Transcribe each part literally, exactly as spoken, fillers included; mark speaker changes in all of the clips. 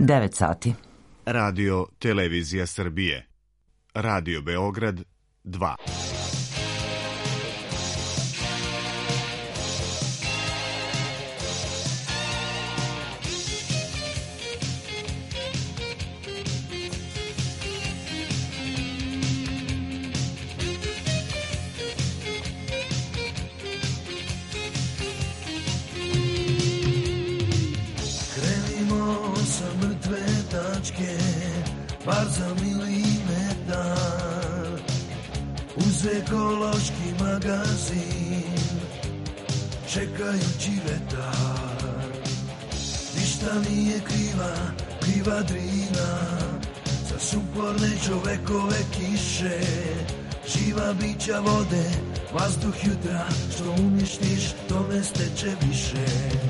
Speaker 1: devet sati.
Speaker 2: Radio Televizija Srbije. Radio Beograd dva.
Speaker 3: Bar za milimetar uz ekološki magazin čekajući vetar. Ništa nije kriva, kriva Drina za sumporne čovekove kiše. Živa bića vode, vazduh jutra, što uništiš, to ne steče više.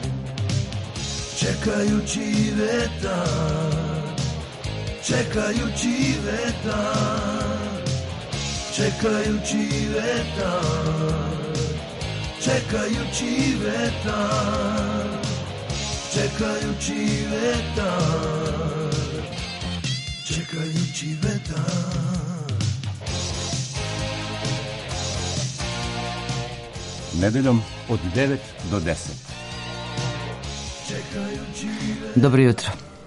Speaker 3: Čekajući vetar, čekajući vetar, čekajući vetar, čekajući vetar, čekajući vetar, čekajući vetar.
Speaker 4: Nedeljom od devet do deset.
Speaker 1: Dobro jutro.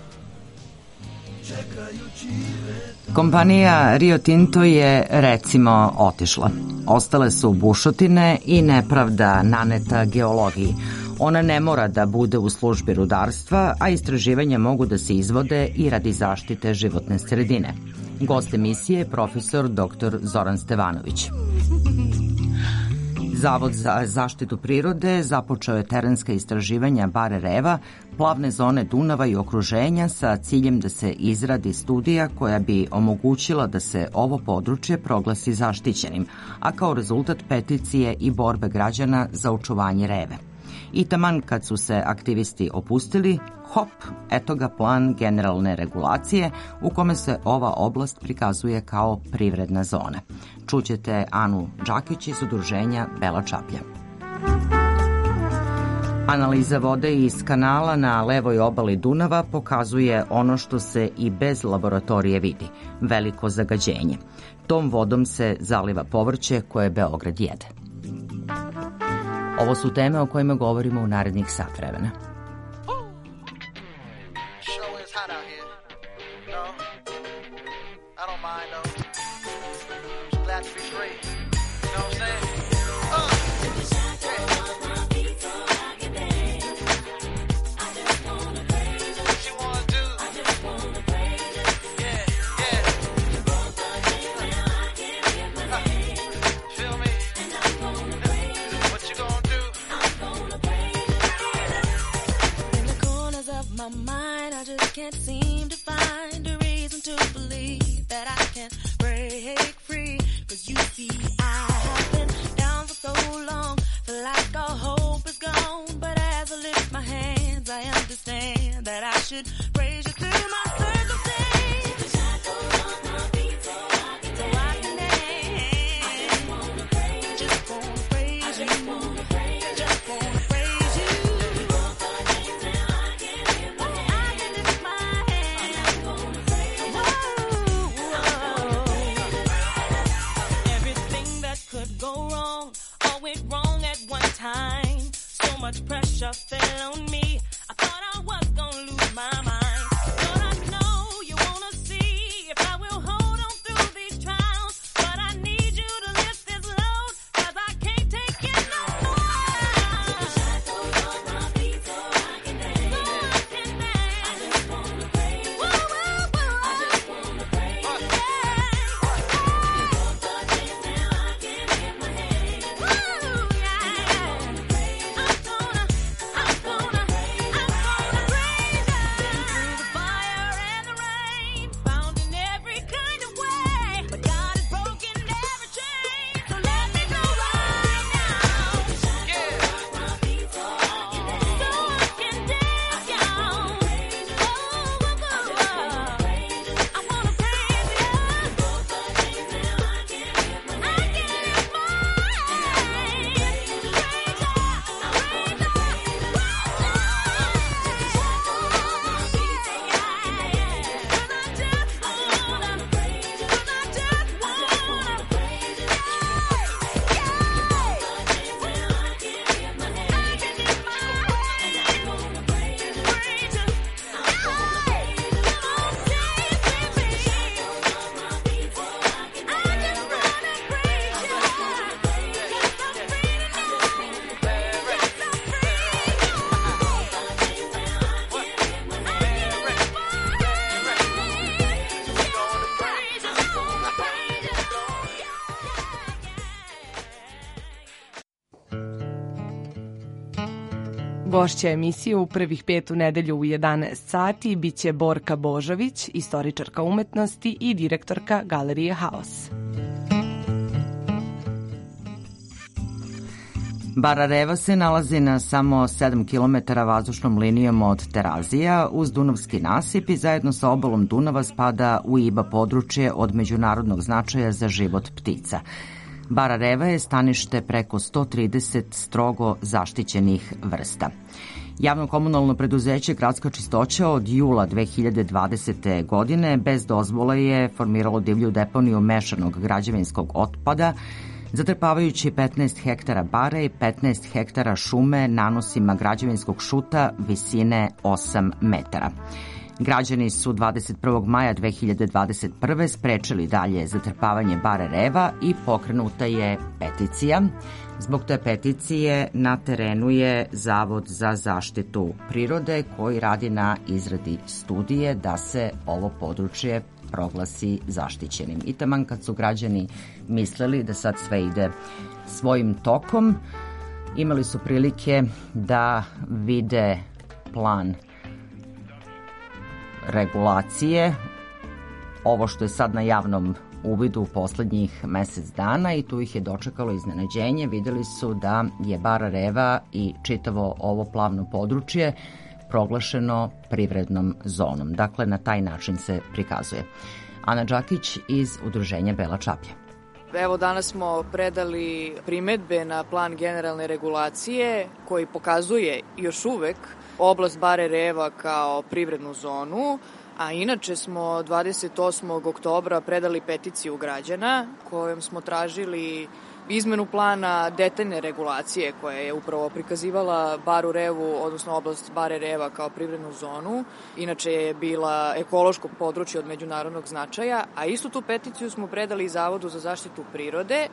Speaker 1: Kompanija Rio Tinto je, recimo, otišla. Ostale su bušotine i nepravda naneta geologiji. Ona ne mora da bude u službi rudarstva, a istraživanja mogu da se izvode i radi zaštite životne sredine. Gost emisije je profesor doktor Zoran Stevanović. Zavod za zaštitu prirode započeo je terenska istraživanja bare Reva, plavne zone Dunava i okruženja sa ciljem da se izradi studija koja bi omogućila da se ovo područje proglasi zaštićenim, a kao rezultat peticije i borbe građana za očuvanje Reve. I taman kad su se aktivisti opustili, hop, eto ga plan generalne regulacije u kome se ova oblast prikazuje kao privredna zona. Čućete Anu Đakić iz udruženja Bela Čaplja. Analiza vode iz kanala na levoj obali Dunava pokazuje ono što se i bez laboratorije vidi, veliko zagađenje. Tom vodom se zaliva povrće koje Beograd jede. Ovo su teme o kojima govorimo u narednih sat vremena.
Speaker 5: Can't seem to find a reason to believe that I can break free. Cause you see, I have been down for so long, feel like all hope is gone. But as I lift my hands, I understand that I should praise you through my circumstance. The shackles on my feet so I can dance. So I can dance. I just wanna praise you. Just wanna praise you. I just wanna praise you. Just wanna praise you. Time. So much pressure fell on me. I thought I was gonna lose my mind.
Speaker 6: Gošća emisije u prvih pet u nedelju u jedanaest sati biće Borka Božović, istoričarka umetnosti i direktorka Galerije Haos.
Speaker 1: Barareva se nalazi na samo sedam kilometara vazdušnom linijom od Terazija uz Dunavski nasip i zajedno sa obalom Dunava spada u I B A područje od međunarodnog značaja za život ptica. Barareva je stanište preko sto trideset strogo zaštićenih vrsta. Javno komunalno preduzeće Gradska čistoća od jula dve hiljade dvadesete. godine bez dozvole je formiralo divlju deponiju mešanog građevinskog otpada, zatrpavajući petnaest hektara bare i petnaest hektara šume nanosima građevinskog šuta visine osam metara. Građani su dvadeset prvog maja dve hiljade dvadeset prve. sprečili dalje zatrpavanje bare reva i pokrenuta je peticija. Zbog te peticije na terenu je Zavod za zaštitu prirode koji radi na izradi studije da se ovo područje proglasi zaštićenim. I taman kad su građani mislili da sad sve ide svojim tokom, imali su prilike da vide plan regulacije, ovo što je sad na javnom uvidu u poslednjih mesec dana, i tu ih je dočekalo iznenađenje. Videli su da je Barareva i čitavo ovo plavno područje proglašeno privrednom zonom. Dakle, na taj način se prikazuje. Ana Đakić iz Udruženja Bela Čaplja.
Speaker 7: Evo, danas smo predali primetbe na plan generalne regulacije koji pokazuje još uvek oblast Bare Reva kao privrednu zonu, a inače smo dvadeset osmog oktobra predali peticiju građana kojom smo tražili izmenu plana detaljne regulacije koja je upravo prikazivala Baru Revu, odnosno oblast Bare Reva kao privrednu zonu. Inače je bila ekološko područje od međunarodnog značaja, a istu tu peticiju smo predali Zavodu za zaštitu prirode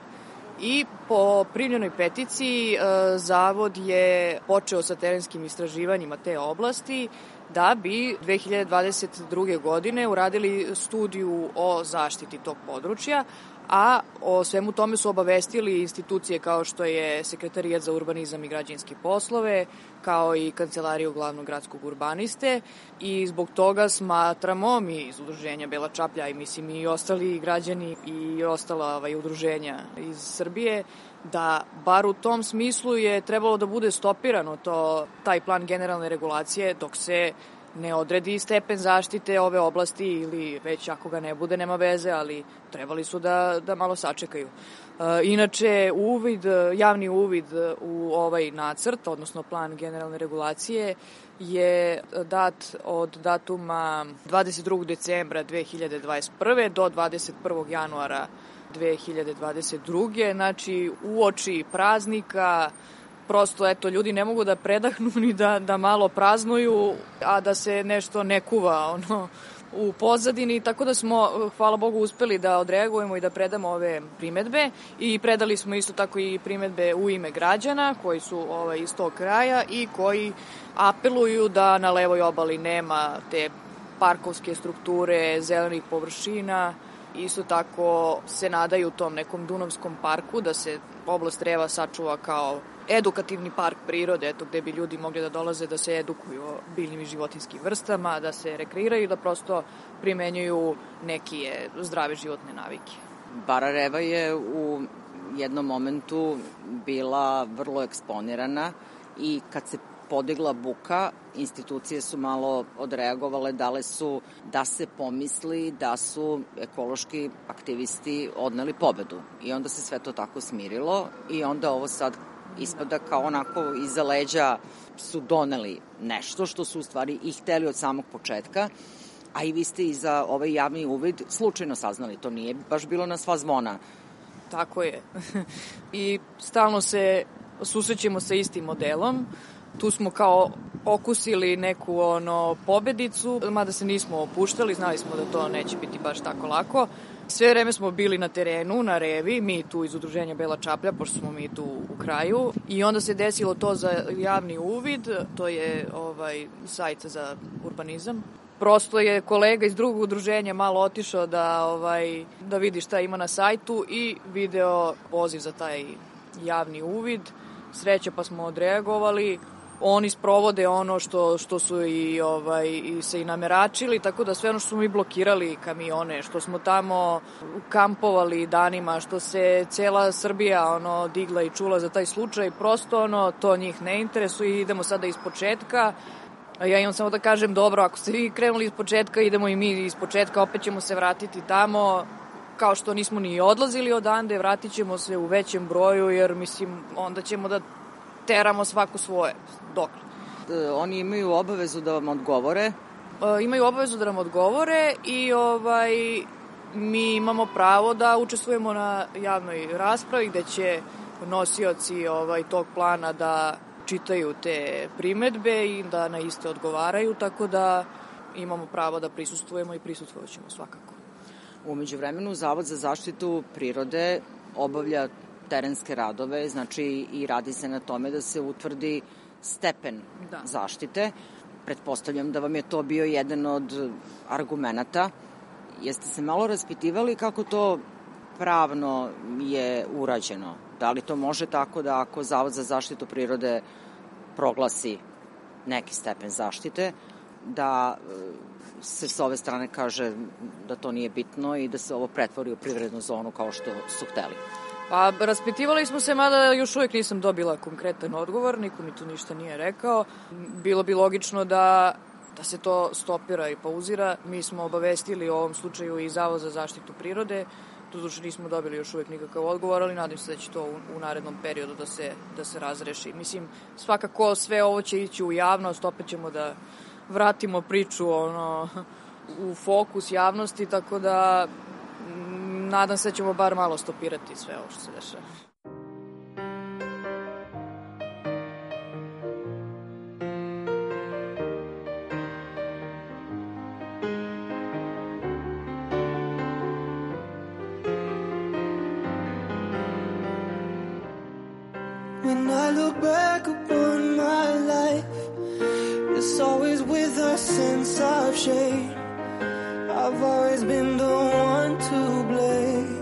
Speaker 7: i po primljenoj peticiji Zavod je počeo sa terenskim istraživanjima te oblasti da bi dve hiljade dvadeset druge. godine uradili studiju o zaštiti tog područja, a o svemu tome su obavestili institucije kao što je Sekretarijat za urbanizam i građevinske poslove, kao i Kancelariju glavnog gradskog urbaniste, i zbog toga smatramo mi iz Udruženja Bela Čaplja i mislim i ostali građani i ostala ovaj, udruženja iz Srbije, da bar u tom smislu je trebalo da bude stopirano to, taj plan generalne regulacije dok se ne odredi stepen zaštite ove oblasti, ili već ako ga ne bude, nema veze, ali trebali su da, da malo sačekaju. E, inače, uvid, javni uvid u ovaj nacrt, odnosno plan generalne regulacije, je dat od datuma dvadeset drugog decembra dve hiljade dvadeset prve. do dvadeset prvog januara dve hiljade dvadeset druge. Znači, uoči praznika. Prosto, eto, ljudi ne mogu da predahnu ni da, da malo praznuju, a da se nešto ne kuva ono, u pozadini, tako da smo, hvala Bogu, uspeli da odreagujemo i da predamo ove primetbe, i predali smo isto tako i primetbe u ime građana koji su ovaj, iz tog kraja i koji apeluju da na levoj obali nema te parkovske strukture, zelenih površina. Isto tako se nadaju tom nekom Dunavskom parku da se oblast Reva sačuva kao edukativni park prirode, eto, gde bi ljudi mogli da dolaze da se edukuju o biljnim i životinskim vrstama, da se rekreiraju, da prosto primenjuju neke zdrave životne navike.
Speaker 1: Bara Reva je u jednom momentu bila vrlo eksponirana i kad se podigla buka, institucije su malo odreagovale, dale su da se pomisli da su ekološki aktivisti odneli pobedu. I onda se sve to tako smirilo i onda ovo sad ispada kao onako iza leđa su doneli nešto što su u stvari i hteli od samog početka, a i vi ste i za ovaj javni uvid slučajno saznali, to nije baš bilo na sva zvona.
Speaker 7: Tako je. I stalno se susrećemo sa istim modelom. Tu smo kao okusili neku ono pobedicu, mada se nismo opuštali, znali smo da to neće biti baš tako lako. Sve vreme smo bili na terenu, na Revi, mi tu iz Udruženja Bela Čaplja, pošto smo mi tu u kraju. I onda se desilo to za javni uvid, to je ovaj sajt za urbanizam. Prosto je kolega iz drugog udruženja malo otišao da, ovaj, da vidi šta ima na sajtu i video poziv za taj javni uvid. Sreća, pa smo odreagovali. oni sprovode ono što, što su i, ovaj, i se i nameračili, tako da sve ono što smo mi blokirali kamione, što smo tamo kampovali danima, što se cela Srbija ono digla i čula za taj slučaj, prosto ono, to njih ne interesuje i idemo sada iz početka. Ja imam samo da kažem, dobro, ako ste vi krenuli iz početka, idemo i mi iz početka, opet ćemo se vratiti tamo, kao što nismo ni odlazili odande, vratit ćemo se u većem broju, jer mislim, onda ćemo da teramo svako svoje. Dokle?
Speaker 1: Oni imaju obavezu da vam odgovore?
Speaker 7: E, imaju obavezu da nam odgovore i ovaj, mi imamo pravo da učestvujemo na javnoj raspravi gde će nosioci ovaj, tog plana da čitaju te primetbe i da na iste odgovaraju, tako da imamo pravo da prisustvujemo i prisustvovat ćemo svakako.
Speaker 1: Umeđu vremenu, Zavod za zaštitu prirode obavlja terenske radove, znači i radi se na tome da se utvrdi stepen da. zaštite. Pretpostavljam da vam je to bio jedan od argumenata. Jeste se malo raspitivali kako to pravno je urađeno? Da li to može tako da ako Zavod za zaštitu prirode proglasi neki stepen zaštite, da se s ove strane kaže da to nije bitno i da se ovo pretvori u privrednu zonu kao što su hteli?
Speaker 7: Pa, raspitivali smo se, mada još uvijek nisam dobila konkretan odgovor, niko mi tu ništa nije rekao. Bilo bi logično da, da se to stopira i pauzira. Mi smo obavestili u ovom slučaju i Zavod za zaštitu prirode, doduše nismo dobili još uvijek nikakav odgovor, ali nadam se da će to u, u narednom periodu da se, da se razreši. Mislim, svakako sve ovo će ići u javnost, opet ćemo da vratimo priču ono, u fokus javnosti, tako da nadam se da ćemo bar malo stopirati sve ovo što se dešava.
Speaker 3: When I look back upon my life, it's always with a sense of shame. I've always been the one to blame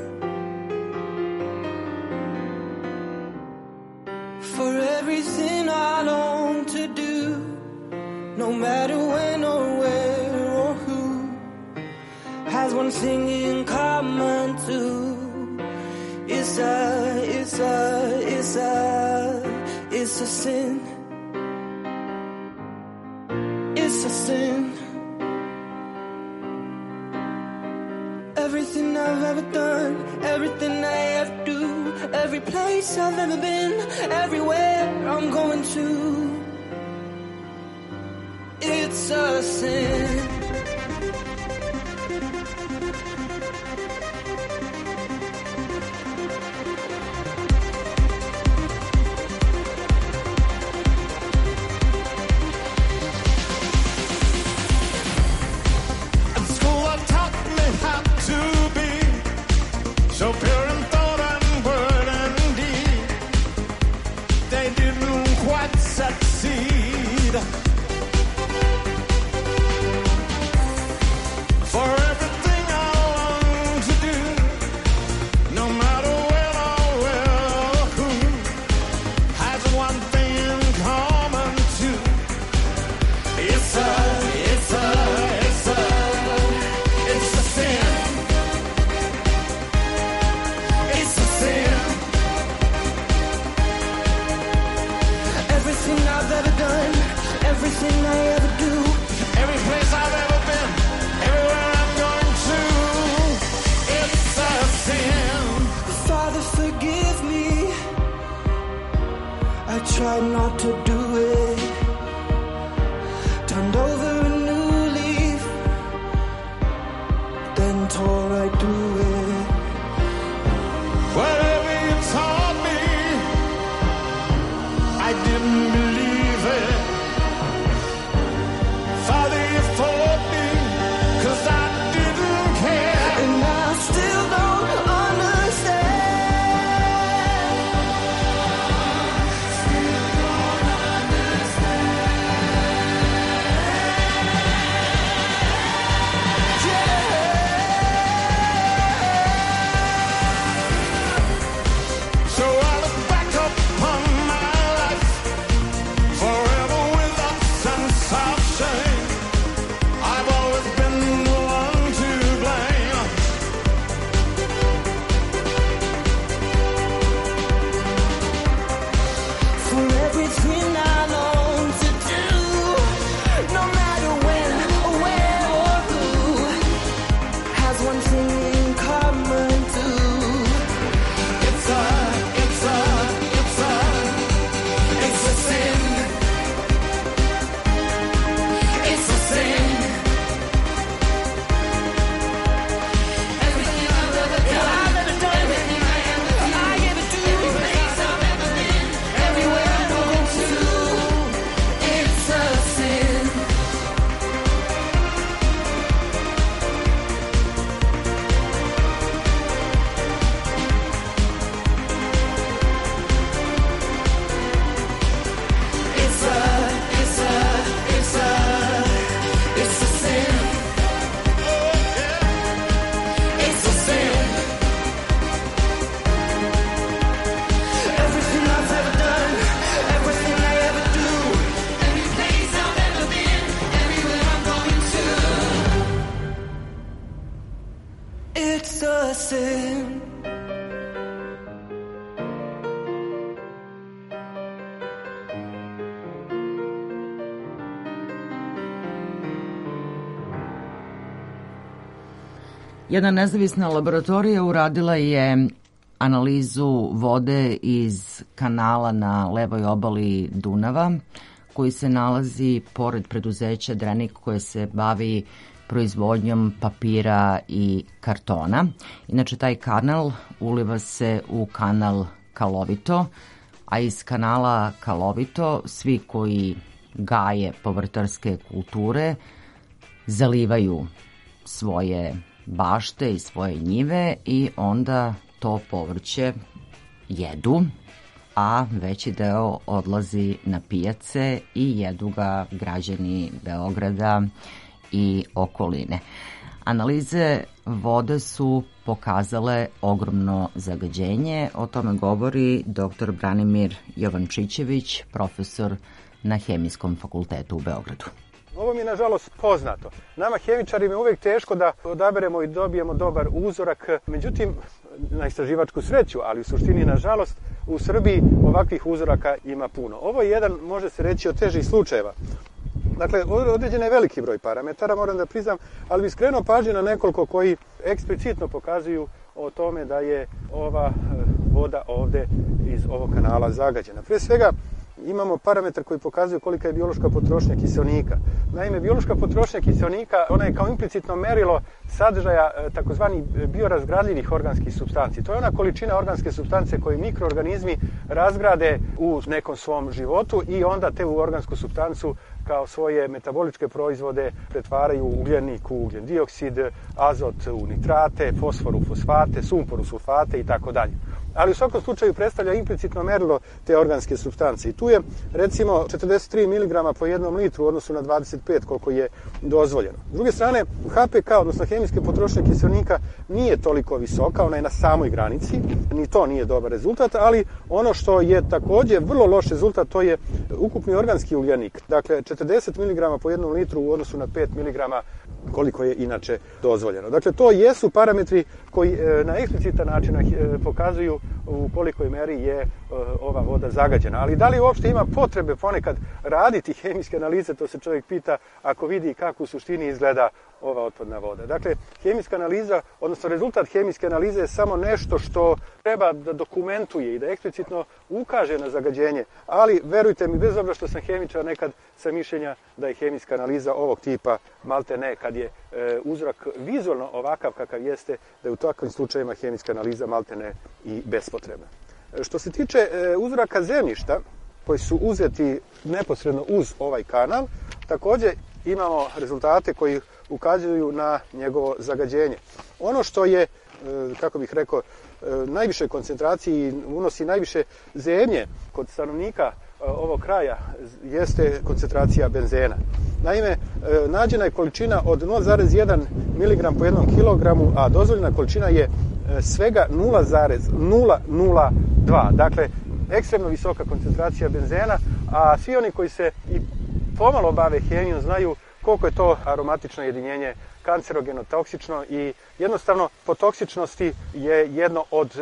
Speaker 3: for everything I long to do, no matter when or where or who, has one thing in common too. It's a, it's a, it's a, it's a sin. It's a sin. Everything I've ever done, everything I ever do, every place I've ever been, everywhere I'm going to, it's a sin.
Speaker 8: So pure in thought and word and deed, they didn't quite succeed. For everything I long to do, no matter when or where or who, has one thing in common too. It's a, it's a, it's a, it's a sin.
Speaker 3: Everything I've ever done, everything I ever do,
Speaker 8: every place I've ever been, everywhere I'm going to, it's a sin.
Speaker 3: Father, forgive me, I tried not to do it, turned over a new leaf, then tore right through it.
Speaker 8: Whatever you taught me, I didn't believe it. Father, you fought me, 'cause I didn't care.
Speaker 3: And I still don't understand. Still don't understand. Yeah. it's a sin.
Speaker 1: Jedna nezavisna laboratorija uradila je analizu vode iz kanala na levoj obali Dunava, koji se nalazi pored preduzeća Drenik koje se bavi proizvodnjom papira i kartona. Inače, taj kanal uliva se u kanal Kalovito, a iz kanala Kalovito svi koji gaje povrtarske kulture zalivaju svoje bašte i svoje njive i onda to povrće jedu, a veći deo odlazi na pijace i jedu ga građani Beograda i okoline. Analize vode su pokazale ogromno zagađenje. O tome govori dr. Branimir Jovančićević, profesor na Hemijskom fakultetu u Beogradu.
Speaker 9: Ovo mi je nažalost poznato. Nama hemičarima je uvek teško da odaberemo i dobijemo dobar uzorak, međutim, na istraživačku sreću, ali u suštini, nažalost, u Srbiji ovakvih uzoraka ima puno. Ovo je jedan, može se reći, od težih slučajeva. Dakle, određen je veliki broj parametara, moram da priznam, ali bi skrenuo pažnju na nekoliko koji eksplicitno pokazuju o tome da je ova voda ovde iz ovog kanala zagađena. Pre svega, imamo parametar koji pokazuje kolika je biološka potrošnja kiseonika. Naime, biološka potrošnja kiseonika, ona je kao implicitno merilo sadržaja takozvani biorazgradljivih organskih supstanci. To je ona količina organske supstance koje mikroorganizmi razgrade u nekom svom životu i onda te u organsku supstancu kao svoje metaboličke proizvode pretvaraju ugljenik u ugljen dioksid, azot u nitrate, fosfor u fosfate, sumpor u sulfate i tako dalje. Ali u svakom slučaju predstavlja implicitno merilo te organske supstance. I tu je, recimo, četrdeset tri miligrama po jednom litru u odnosu na dvadeset pet koliko je dozvoljeno. S druge strane, H P K, odnosno hemijske potrošnje kiseonika, nije toliko visoka, ona je na samoj granici, ni to nije dobar rezultat, ali ono što je takođe vrlo loš rezultat, to je ukupni organski ugljenik. Dakle, četrdeset miligrama po jednom litru u odnosu na pet miligrama koliko je inače dozvoljeno. Dakle, to jesu parametri koji na eksplicitan način pokazuju u kolikoj meri je ova voda zagađena. Ali da li uopšte ima potrebe ponekad raditi hemijske analize, to se čovjek pita ako vidi kako u suštini izgleda ova otpadna voda. Dakle, hemijska analiza, odnosno rezultat hemijske analize je samo nešto što treba da dokumentuje i da eksplicitno ukaže na zagađenje, ali verujte mi, bez obzira što sam hemičar, nekad sam mišljenja da je hemijska analiza ovog tipa, malte ne, kad je e, uzorak vizualno ovakav kakav jeste, da je u takvim slučajima hemijska analiza malte ne i bespotrebna. Što se tiče e, uzoraka zemljišta, koji su uzeti neposredno uz ovaj kanal, takođe imamo rezultate koji ukazuju na njegovo zagađenje. Ono što je, kako bih rekao, najviše koncentraciji unosi najviše zemlje kod stanovnika ovog kraja jeste koncentracija benzena. Naime, nađena je količina od nula zarez jedan miligram po jednom kilogramu, a dozvoljena količina je svega nula zarez nula nula dva. Dakle, ekstremno visoka koncentracija benzena, a svi oni koji se i pomalo bave hemijom znaju koliko je to aromatično jedinjenje kancerogeno, toksično i jednostavno po toksičnosti je jedno od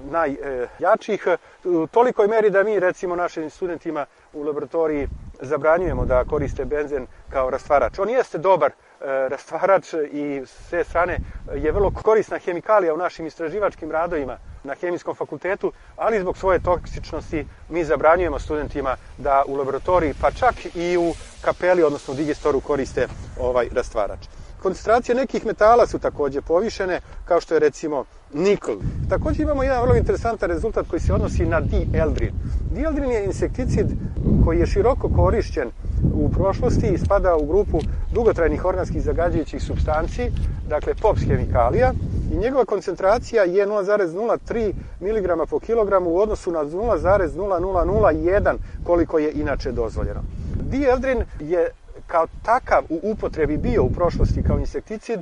Speaker 9: najjačih. U tolikoj meri da mi recimo našim studentima u laboratoriji zabranjujemo da koriste benzen kao rastvarač. On jeste dobar rastvarač i s te strane je vrlo korisna hemikalija u našim istraživačkim radovima na Hemijskom fakultetu, ali zbog svoje toksičnosti mi zabranjujemo studentima da u laboratoriji, pa čak i u kapeli, odnosno u digestoru, koriste ovaj rastvarač. Koncentracije nekih metala su takođe povišene, kao što je recimo nikl. Takođe imamo jedan vrlo interesantan rezultat koji se odnosi na dieldrin. Dieldrin je insekticid koji je široko korišćen u prošlosti i spada u grupu dugotrajnih organskih zagađujućih supstanci, dakle P O P S hemikalija, i njegova koncentracija je nula zarez nula tri miligrama po kilogramu u odnosu na nula zarez nula nula nula jedan koliko je inače dozvoljeno. Dieldrin je kao takav u upotrebi bio u prošlosti kao insekticid. E,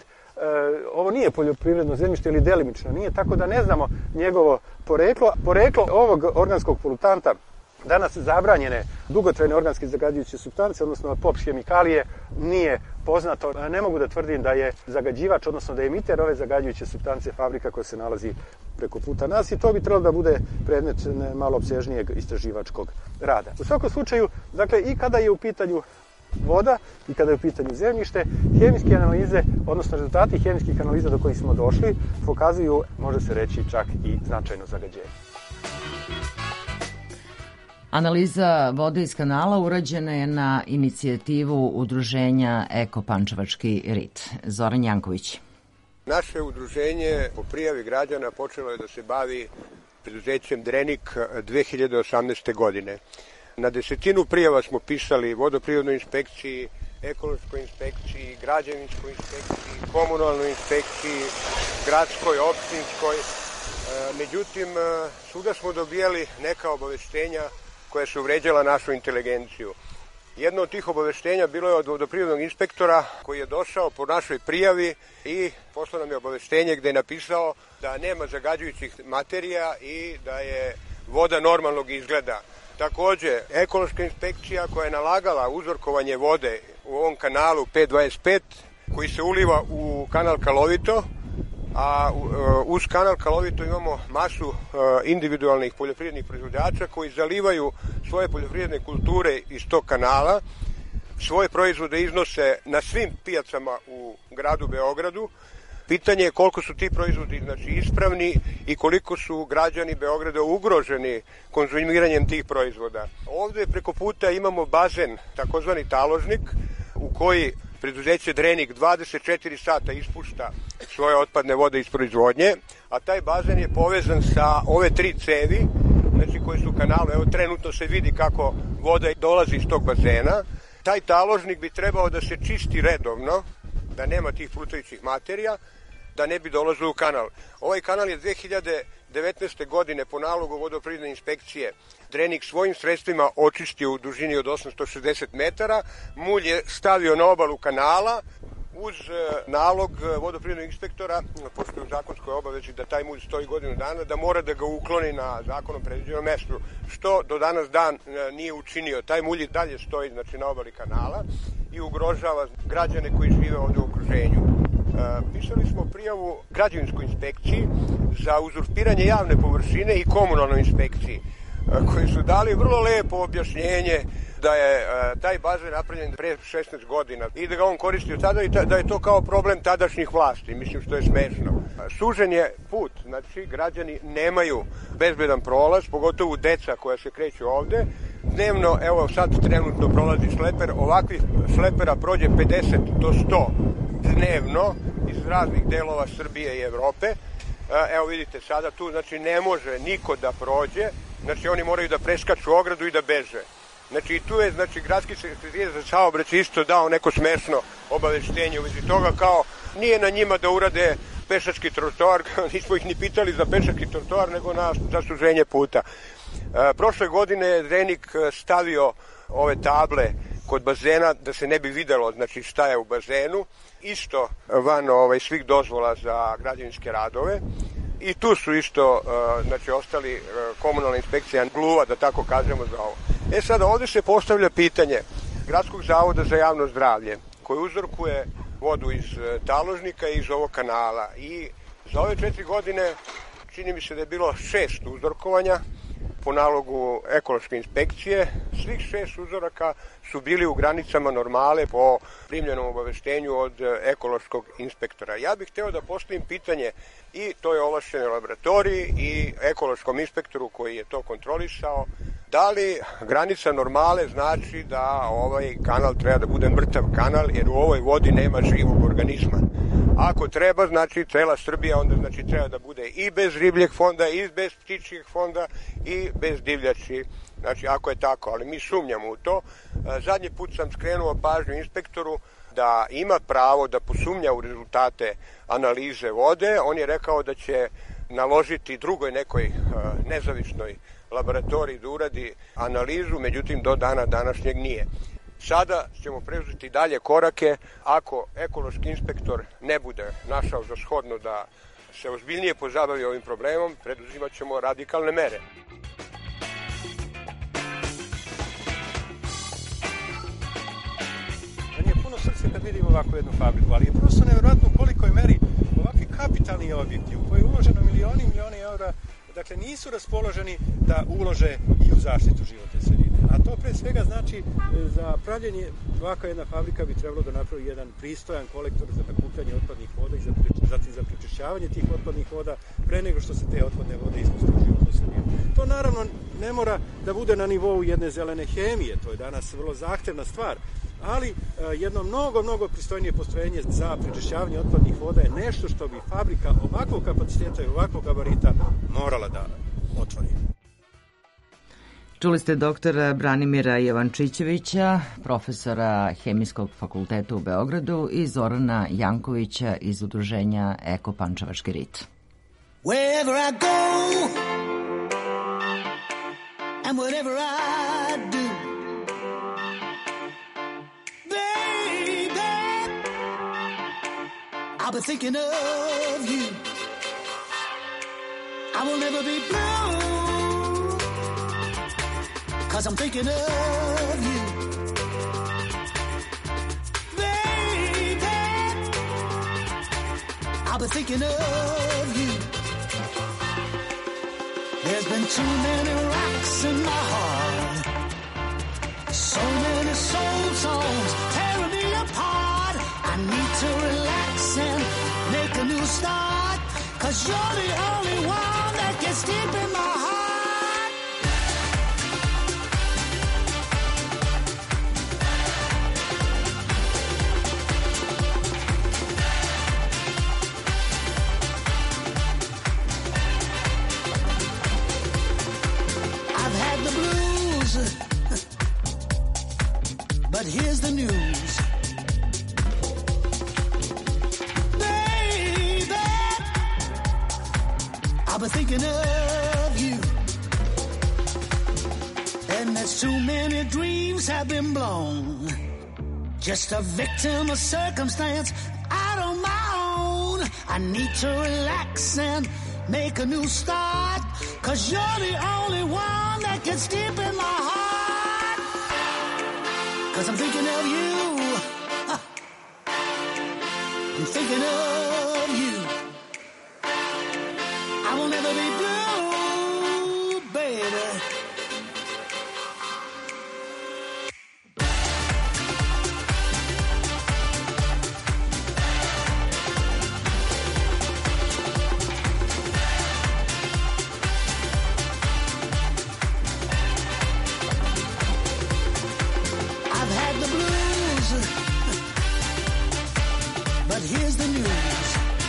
Speaker 9: ovo nije poljoprivredno zemljište ili delimično nije, tako da ne znamo njegovo poreklo. Poreklo ovog organskog polutanta danas zabranjene dugotrajne organske zagađujuće supstance, odnosno P O P S hemikalije, nije poznato. Ne mogu da tvrdim da je zagađivač, odnosno da je emiter ove zagađujuće supstance fabrika koja se nalazi preko puta nas i to bi trebalo da bude predmet malo opsežnijeg istraživačkog rada. U svakom slučaju, dakle, i kada je u pitanju voda i kada je u pitanju zemljište, hemijske analize, odnosno rezultati hemijskih analiza do kojih smo došli, pokazuju, može se reći, čak i značajno zagađenje.
Speaker 1: Analiza vode iz kanala urađena je na inicijativu udruženja Eko Pančevački rit. Zoran Janković.
Speaker 10: Naše udruženje po prijavi građana počelo je da se bavi preduzećem Drenik dve hiljade osamnaeste. godine. Na desetinu prijava smo pisali vodoprivrednoj inspekciji, ekološkoj inspekciji, građevinskoj inspekciji, komunalnoj inspekciji, gradskoj, opštinskoj. Međutim, svuda smo dobijali neka obaveštenja koja su vređala našu inteligenciju. Jedno od tih obaveštenja bilo je od vodoprivrednog inspektora koji je došao po našoj prijavi i poslao nam je obaveštenje gde je napisao da nema zagađujućih materija i da je voda normalnog izgleda. Takođe, ekološka inspekcija koja je nalagala uzorkovanje vode u ovom kanalu P dvadeset pet koji se uliva u kanal Kalovito, a uz kanal Kalovito imamo masu individualnih poljoprivrednih proizvođača koji zalivaju svoje poljoprivredne kulture iz tog kanala, svoje proizvode iznose na svim pijacama u gradu Beogradu. Pitanje je koliko su ti proizvodi znači, ispravni i koliko su građani Beograda ugroženi konzumiranjem tih proizvoda. Ovde preko puta imamo bazen, takozvani taložnik, u koji preduzeće Drenik dvadeset četiri sata ispušta svoje otpadne vode iz proizvodnje, a taj bazen je povezan sa ove tri cevi, znači koje su u kanalu. Evo trenutno se vidi kako voda dolazi iz tog bazena. Taj taložnik bi trebao da se čisti redovno, da nema tih plutajućih materija, da ne bi dolazilo u kanal. Ovaj kanal je dve hiljade devetnaeste. godine po nalogu vodoprivredne inspekcije Drenik svojim sredstvima očistio u dužini od osamsto šezdeset metara, mulj je stavio na obalu kanala uz nalog vodoprivrednog inspektora, pošto je u zakonskoj obavezi da taj mulj stoji godinu dana, da mora da ga ukloni na zakonom predviđenom mestu, što do danas dan nije učinio. Taj mulj dalje stoji znači, na obali kanala i ugrožava građane koji žive ovde u okruženju. Pisali smo prijavu građevinskoj inspekciji za uzurpiranje javne površine i komunalnoj inspekciji, koji su dali vrlo lepo objašnjenje da je taj bazen napravljen pre šesnaest godina i da ga on koristio tada i da je to kao problem tadašnjih vlasti, mislim što je smešno. Sužen je put, znači građani nemaju bezbedan prolaz, pogotovo deca koja se kreću ovde. Dnevno, evo sad trenutno prolazi šleper, ovakvih šlepera prođe pedeset do sto dnevno iz raznih delova Srbije i Evrope. Evo vidite sada tu, znači ne može niko da prođe, znači oni moraju da preskaču ogradu i da beže. Znači i tu je znači, gradski sekretar za saobraćaj isto dao neko smešno obaveštenje u vezi toga kao nije na njima da urade pešački trotoar, nismo ih ni pitali za pešački trotoar nego na zasuženje puta. E, prošle godine je Drenik stavio ove table kod bazena da se ne bi videlo znači šta je u bazenu, isto van ovaj, svih dozvola za građevinske radove. I tu su isto uh, znači, ostali uh, komunalna inspekcija gluva, da tako kažemo za ovo. E sada, ovde se postavlja pitanje Gradskog zavoda za javno zdravlje, koji uzorkuje vodu iz uh, taložnika i iz ovog kanala. I za ove četiri godine čini mi se da je bilo šest uzorkovanja po nalogu ekološke inspekcije. Svih šest uzoraka su bili u granicama normale po primljenom obaveštenju od ekološkog inspektora. Ja bih hteo da postavim pitanje i toj ovlašćenoj laboratoriji i ekološkom inspektoru koji je to kontrolisao, da li granica normale znači da ovaj kanal treba da bude mrtav kanal jer u ovoj vodi nema živog organizma. Ako treba, znači cela Srbija onda znači treba da bude i bez ribljeg fonda, i bez ptičjeg fonda, i bez divljači. Znači ako je tako, ali mi sumnjamo u to. Zadnji put sam skrenuo pažnju inspektoru da ima pravo da posumnja u rezultate analize vode. On je rekao da će naložiti drugoj nekoj nezavisnoj laboratoriji da uradi analizu, međutim do dana današnjeg nije. Sada ćemo preuzeti dalje korake. Ako ekološki inspektor ne bude našao za shodno da se ozbiljnije pozabavi ovim problemom, preduzimat ćemo radikalne mere.
Speaker 9: ovakvu jednu fabriku, ali je prosto nevjerojatno u kolikoj meri ovakvi kapitalni objekti u koji je uloženo milioni i milioni eura, dakle nisu raspoloženi da ulože i u zaštitu životne sredine. A to pre svega znači za pravljenje ovakva jedna fabrika bi trebalo da napravi jedan pristojan kolektor za nakupljanje otpadnih voda i za, zatim za prečišćavanje tih otpadnih voda pre nego što se te otpadne vode ispuste u životnu sredinu. To naravno ne mora da bude na nivou jedne zelene hemije, to je danas vrlo zahtevna stvar, ali jedno mnogo, mnogo pristojnije postrojenje za prečišćavanje otpadnih voda je nešto što bi fabrika ovakvog kapaciteta i ovakvog gabarita morala da otvori.
Speaker 1: Čuli ste doktora Branimira Jovančićevića, profesora Hemijskog fakulteta u Beogradu i Zorana Jankovića iz udruženja Eko Pančevački rit.
Speaker 11: Wherever I go and whatever I do, I'll be thinking of you. I will never be blue, 'cause I'm thinking of you. Baby, I'll be thinking of you. There's been too many rocks in my heart, so many soul songs tearing me apart. I need to relax and make a new start, 'cause you're the only one that gets deep in my heart. I've had the blues, but here's the news. I've been thinking of you, and there's too many dreams have been blown. Just a victim of circumstance out on my own. I need to relax and make a new start, 'cause you're the only one that gets deep in my heart. 'Cause I'm thinking of you. I'm thinking of you. I will never be blue, baby. I've had the blues, but here's the news.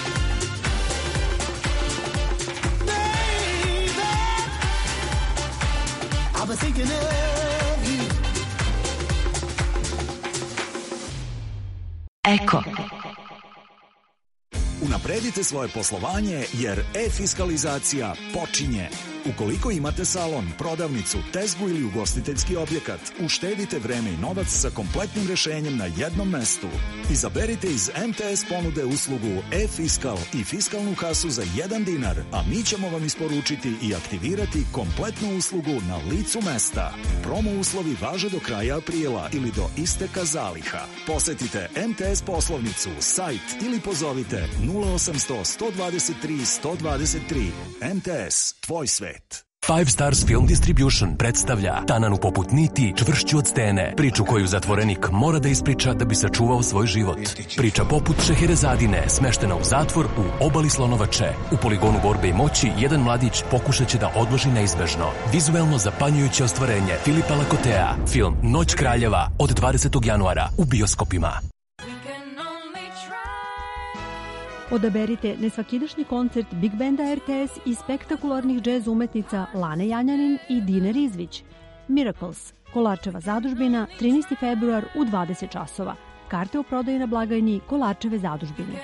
Speaker 11: I've been thinking of you.
Speaker 12: Eko.
Speaker 13: Unapredite svoje poslovanje jer e-fiskalizacija počinje. Ukoliko imate salon, prodavnicu, tezgu ili ugostiteljski objekat, uštedite vreme i novac sa kompletnim rešenjem na jednom mestu. Izaberite iz M T S ponude uslugu e-fiskal i fiskalnu kasu za jedan dinar, a mi ćemo vam isporučiti i aktivirati kompletnu uslugu na licu mesta. Promo uslovi važe do kraja aprila ili do isteka zaliha. Posetite M T S poslovnicu, sajt ili pozovite nula osamsto, sto dvadeset tri, sto dvadeset tri. M T S, tvoj svet.
Speaker 14: Five Stars Film Distribution predstavlja Tananu poput niti, čvršću od stene, priču koju zatvorenik mora da ispriča da bi sačuvao svoj život. Priča poput Šeherezadine, smeštena u zatvor u obali Slonovače. U poligonu borbe i moći, jedan mladić pokušat će da odloži neizbežno. Vizuelno zapanjujuće ostvarenje Filipa Lakotea. Film Noć kraljeva od dvadesetog januara u bioskopima.
Speaker 15: Odaberite nesvakidašnji koncert Big Banda R T S i spektakularnih džez umetnica Lane Janjanin i Dine Rizvić. Miracles, Kolarčeva zadužbina, trinaesti februar u dvadeset časova. Karte u prodaju na blagajni Kolarčeve zadužbine.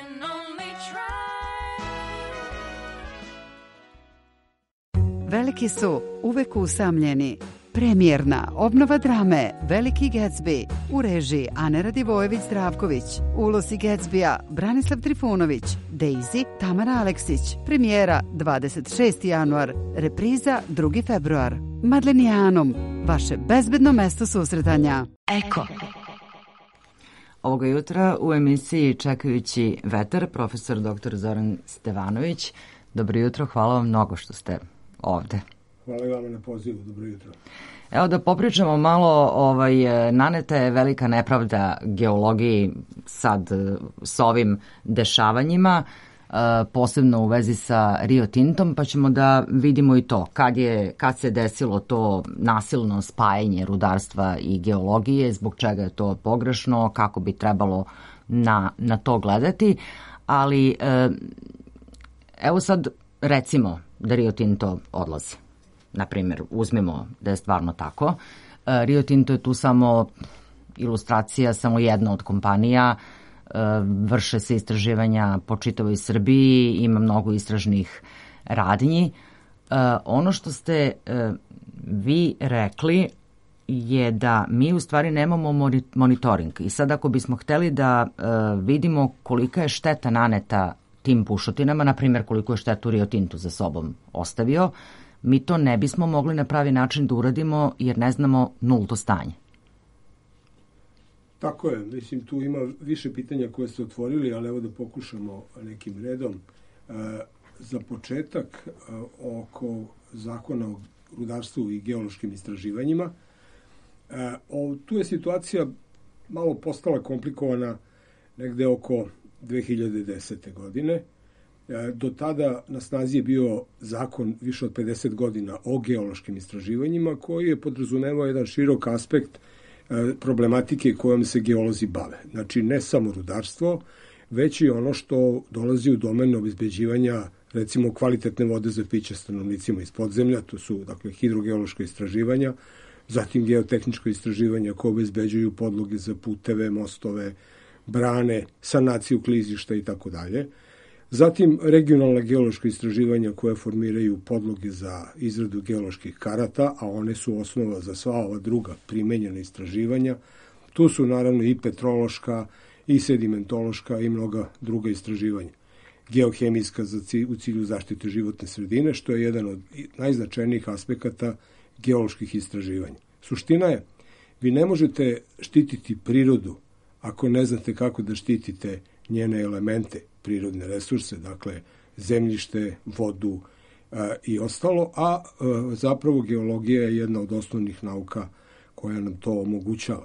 Speaker 16: Veliki su uvek usamljeni. Premijerna obnova drame Veliki Gatsby u režiji Ane Radivojević-Zdravković, u ulozi Gatsbya Branislav Trifunović, Daisy Tamara Aleksić, premijera dvadeset šesti januar, repriza drugi februar. Madlenijanom, vaše bezbedno mesto susretanja.
Speaker 12: Eko.
Speaker 1: Ovoga jutra u emisiji Čekajući vetar, profesor doktor Zoran Stevanović. Dobro jutro, hvala vam mnogo što ste ovde.
Speaker 12: Hvala vama na pozivu, dobro jutro.
Speaker 1: Evo da popričamo malo, ovaj, naneta je velika nepravda geologiji sad s ovim dešavanjima, posebno u vezi sa Rio Tintom, pa ćemo da vidimo i to. Kad, je, kad se desilo to nasilno spajanje rudarstva i geologije, zbog čega je to pogrešno, kako bi trebalo na, na to gledati. Ali evo sad recimo da Rio Tinto odlazi. Naprimjer, uzmemo da je stvarno tako. Rio Tinto je tu samo ilustracija, samo jedna od kompanija. Vrše se istraživanja po čitavoj Srbiji, ima mnogo istražnih radnji. Ono što ste vi rekli je da mi u stvari nemamo monitoring. I sad ako bismo hteli da vidimo kolika je šteta naneta tim bušotinama, na primjer koliko je štetu Rio Tintu za sobom ostavio, mi to ne bismo mogli na pravi način da uradimo jer ne znamo nulto stanje.
Speaker 12: Tako je, mislim tu ima više pitanja koje ste otvorili, ali evo da pokušamo nekim redom. E, za početak e, oko zakona o rudarstvu i geološkim istraživanjima. E, o, tu je situacija malo postala komplikovana negde oko dve hiljade desete. godine. Do tada na snazi je bio zakon više od pedeset godina o geološkim istraživanjima koji je podrazumevao jedan širok aspekt problematike kojom se geolozi bave. Znači ne samo rudarstvo, već i ono što dolazi u domen obezbeđivanja recimo kvalitetne vode za piće stanovnicima iz podzemlja, to su dakle hidrogeološka istraživanja, zatim geotehničko istraživanja koje obezbeđuju podloge za puteve, mostove, brane, sanaciju klizišta i tako dalje. Zatim regionalna geološka istraživanja koje formiraju podloge za izradu geoloških karata, a one su osnova za sva ova druga primenjena istraživanja. Tu su naravno i petrološka, i sedimentološka i mnoga druga istraživanja. Geohemijska za cilj, u cilju zaštite životne sredine, što je jedan od najznačajnijih aspekata geoloških istraživanja. Suština je, vi ne možete štititi prirodu ako ne znate kako da štitite njene elemente, prirodne resurse, dakle zemljište, vodu e, i ostalo, a e, zapravo geologija je jedna od osnovnih nauka koja nam to omogućava.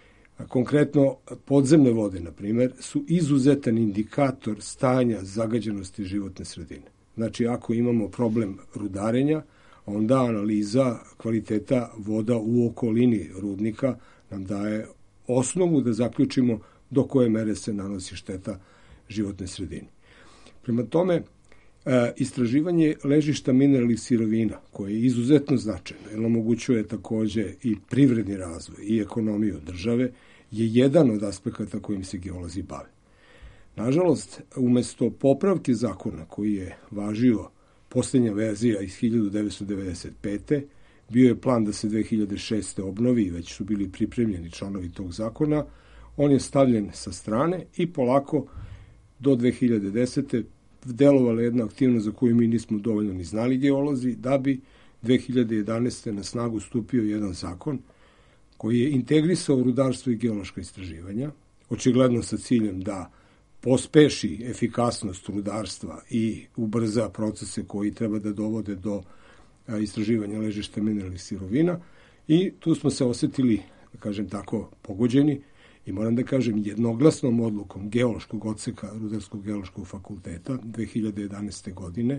Speaker 12: A konkretno, podzemne vode, na primjer, su izuzetan indikator stanja zagađenosti životne sredine. Znači, ako imamo problem rudarenja, onda analiza kvaliteta voda u okolini rudnika nam daje osnovu da zaključimo do koje mere se nanosi šteta životne sredine. Prema tome, istraživanje ležišta mineralnih sirovina, koje je izuzetno značajno, jer omogućuje takođe i privredni razvoj i ekonomiju države, je jedan od aspekata kojim se geolozi bave. Nažalost, umesto popravke zakona koji je važio posljednja verzija iz hiljadu devetsto devedeset pete. bio je plan da se dve hiljade šeste. obnovi i već su bili pripremljeni članovi tog zakona. On je stavljen sa strane i polako do dve hiljade desete. delovala jedna aktivnost za koju mi nismo dovoljno ni znali geolozi, da bi dve hiljade jedanaeste. na snagu stupio jedan zakon koji je integrisao rudarstvo i geološka istraživanja, očigledno sa ciljem da pospeši efikasnost rudarstva i ubrza procese koji treba da dovode do istraživanja ležišta mineralnih sirovina. I tu smo se osetili, da kažem tako, pogođeni i moram da kažem jednoglasnom odlukom geološkog odseka Rudarskog geološkog fakulteta dve hiljade jedanaeste. godine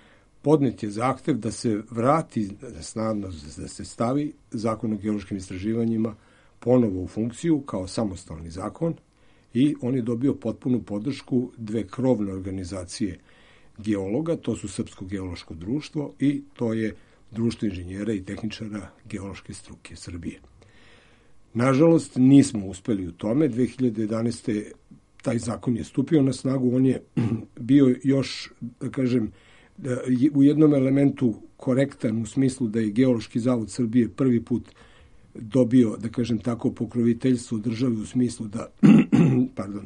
Speaker 12: podnet je zahtev da se vrati, da se stavi zakon o geološkim istraživanjima ponovo u funkciju kao samostalni zakon i on je dobio potpunu podršku dve krovne organizacije geologa, to su Srpsko geološko društvo i to je Društvo inženjera i tehničara geološke struke Srbije. Nažalost, nismo uspeli u tome. dve hiljade jedanaeste. taj zakon je stupio na snagu, on je bio još, da kažem, u jednom elementu korektan u smislu da je Geološki zavod Srbije prvi put dobio, da kažem tako, pokroviteljstvo države u smislu da pardon,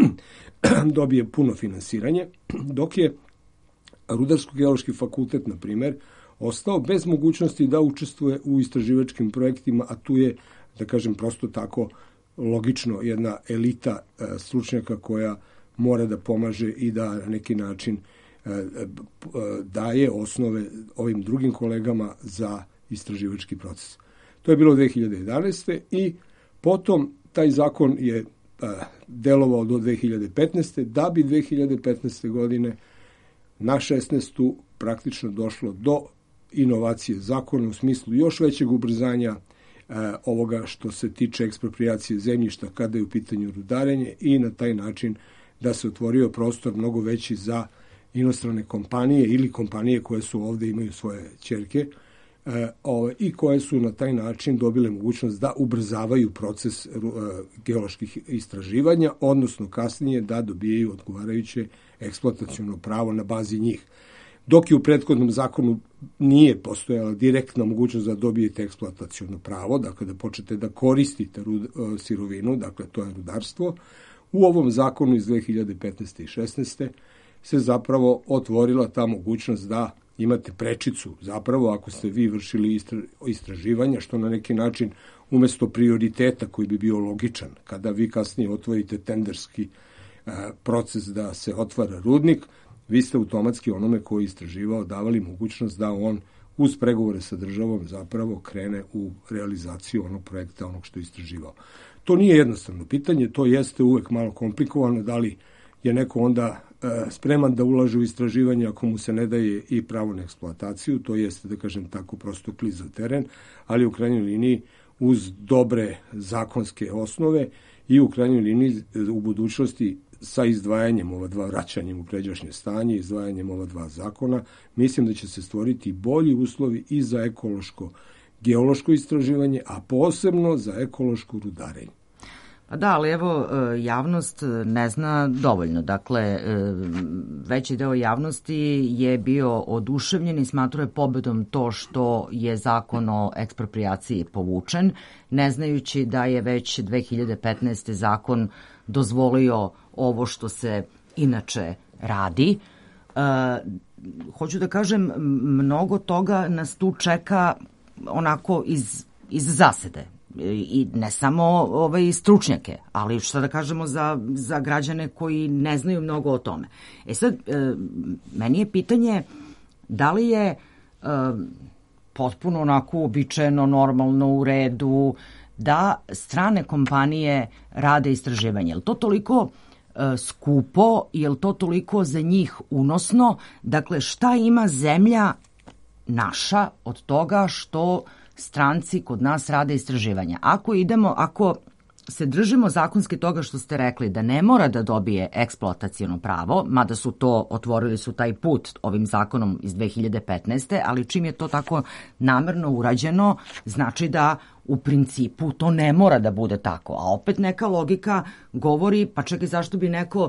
Speaker 12: dobije puno finansiranje, dok je Rudarsko-geološki fakultet, na primer, ostao bez mogućnosti da učestvuje u istraživačkim projektima, a tu je, da kažem prosto tako, logično jedna elita stručnjaka koja mora da pomaže i da na neki način daje osnove ovim drugim kolegama za istraživački proces. To je bilo dve hiljade jedanaeste. i potom taj zakon je delovao do dve hiljade petnaeste. da bi dve hiljade petnaeste. godine na šesnaestu praktično došlo do inovacije zakona u smislu još većeg ubrzanja ovoga što se tiče eksproprijacije zemljišta kada je u pitanju rudarenje i na taj način da se otvorio prostor mnogo veći za inostrane kompanije ili kompanije koje su ovde imaju svoje ćerke i koje su na taj način dobile mogućnost da ubrzavaju proces geoloških istraživanja, odnosno kasnije da dobijaju odgovarajuće eksploataciono pravo na bazi njih. Dok je u prethodnom zakonu nije postojala direktna mogućnost da dobijete eksploataciono pravo, dakle da počnete da koristite rud, sirovinu, dakle to je rudarstvo, u ovom zakonu iz dve hiljade petnaeste. i šesnaeste. se zapravo otvorila ta mogućnost da imate prečicu, zapravo ako ste vi vršili istraživanja, što na neki način umesto prioriteta koji bi bio logičan, kada vi kasnije otvorite tenderski proces da se otvara rudnik, vi ste automatski onome koji je istraživao davali mogućnost da on uz pregovore sa državom zapravo krene u realizaciju onog projekta, onog što je istraživao. To nije jednostavno pitanje, to jeste uvek malo komplikovano, da li je neko onda spreman da ulaže u istraživanje ako mu se ne daje i pravo na eksploataciju, to jeste, da kažem tako, prosto kliz za teren, ali u krajnjoj liniji uz dobre zakonske osnove i u krajnjoj liniji u budućnosti sa izdvajanjem ova dva, vraćanjem u pređašnje stanje, izdvajanjem ova dva zakona, mislim da će se stvoriti bolji uslovi i za ekološko geološko istraživanje, a posebno za ekološko rudarenje.
Speaker 1: Pa da, ali evo, javnost ne zna dovoljno. Dakle, veći deo javnosti je bio oduševljen i smatrao je pobedom to što je zakon o eksproprijaciji povučen, ne znajući da je već dve hiljade petnaeste. zakon dozvolio ovo što se inače radi. E, hoću da kažem, mnogo toga nas tu čeka onako iz, iz zasede. I ne samo ovaj, stručnjake, ali što da kažemo za, za građane koji ne znaju mnogo o tome. E sad, e, meni je pitanje da li je e, potpuno onako uobičajeno, normalno, u redu, da strane kompanije rade istraživanje. Je li to toliko e, skupo, je li to toliko za njih unosno? Dakle, šta ima zemlja naša od toga što stranci kod nas rade istraživanja? Ako idemo, ako se držimo zakonski toga što ste rekli, da ne mora da dobije eksploatacijono pravo, mada su to, otvorili su taj put ovim zakonom iz dve hiljade petnaeste. ali čim je to tako namerno urađeno, znači da u principu to ne mora da bude tako. A opet neka logika govori, pa čekaj, zašto bi neko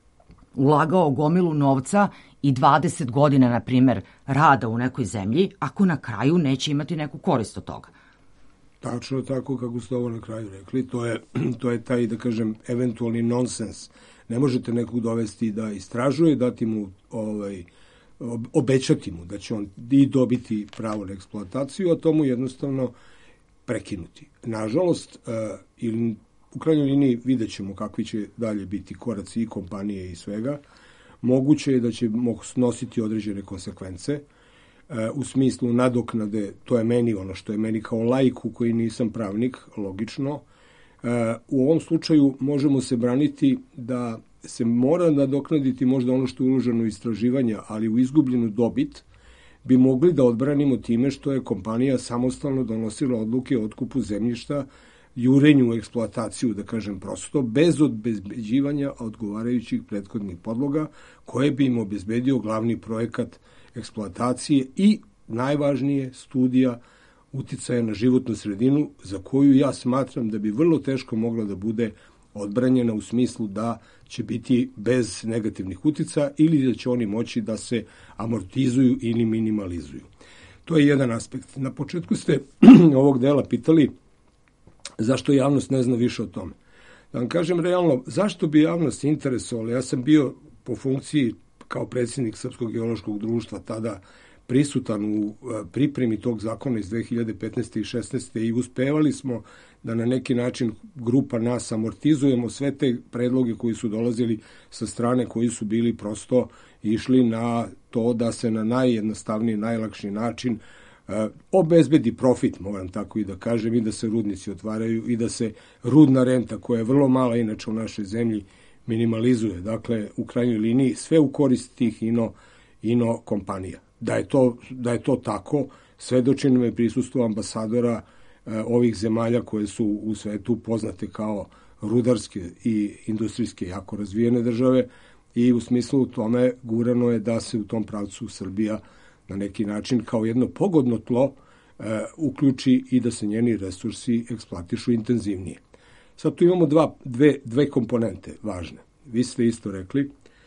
Speaker 1: ulagao gomilu novca i dvadeset godina, na primer, rada u nekoj zemlji, ako na kraju neće imati neku korist od toga?
Speaker 12: Tačno tako kako ste ovo na kraju rekli, to je, to je taj, da kažem, eventualni nonsens. Ne možete nekog dovesti da istražuje, dati mu, ovaj, obećati mu da će on i dobiti pravo na eksploataciju, a to mu jednostavno prekinuti. Nažalost, uh, ili u krajnjoj liniji vidjet ćemo kakvi će dalje biti koraci i kompanije i svega. Moguće je da će snositi određene konsekvence uh, u smislu nadoknade, to je meni ono što je meni kao laiku koji nisam pravnik, logično. Uh, u ovom slučaju možemo se braniti da se mora nadoknaditi možda ono što je uloženo u istraživanja, ali u izgubljenu dobit bi mogli da odbranimo time što je kompanija samostalno donosila odluke o otkupu zemljišta, jurenju u eksploataciju, da kažem prosto, bez obezbeđivanja odgovarajućih prethodnih podloga, koje bi im obezbedio glavni projekat eksploatacije i, najvažnije, studija uticaja na životnu sredinu, za koju ja smatram da bi vrlo teško mogla da bude odbranjena u smislu da će biti bez negativnih utica ili da će oni moći da se amortizuju ili minimalizuju. To je jedan aspekt. Na početku ste ovog dela pitali zašto javnost ne zna više o tome. Da vam kažem realno, zašto bi javnost interesovala? Ja sam bio po funkciji kao predsjednik Srpskog geološkog društva tada prisutan u pripremi tog zakona iz dve hiljade petnaeste. i šesnaeste. i uspevali smo da na neki način grupa nas amortizujemo sve te predloge koji su dolazili sa strane, koji su bili prosto išli na to da se na najjednostavniji, najlakši način e, obezbedi profit, moram tako i da kažem, i da se rudnici otvaraju i da se rudna renta, koja je vrlo mala inače u našoj zemlji, minimalizuje. Dakle, u krajnjoj liniji sve u korist tih ino, ino kompanija. Da je to, da je to tako, svedoči nam je prisustvo ambasadora e, ovih zemalja koje su u svetu poznate kao rudarske i industrijske jako razvijene države, i u smislu tome gurano je da se u tom pravcu Srbija na neki način kao jedno pogodno tlo e, uključi i da se njeni resursi eksploatišu intenzivnije. Sad tu imamo dva, dve, dve komponente važne. Vi ste isto rekli,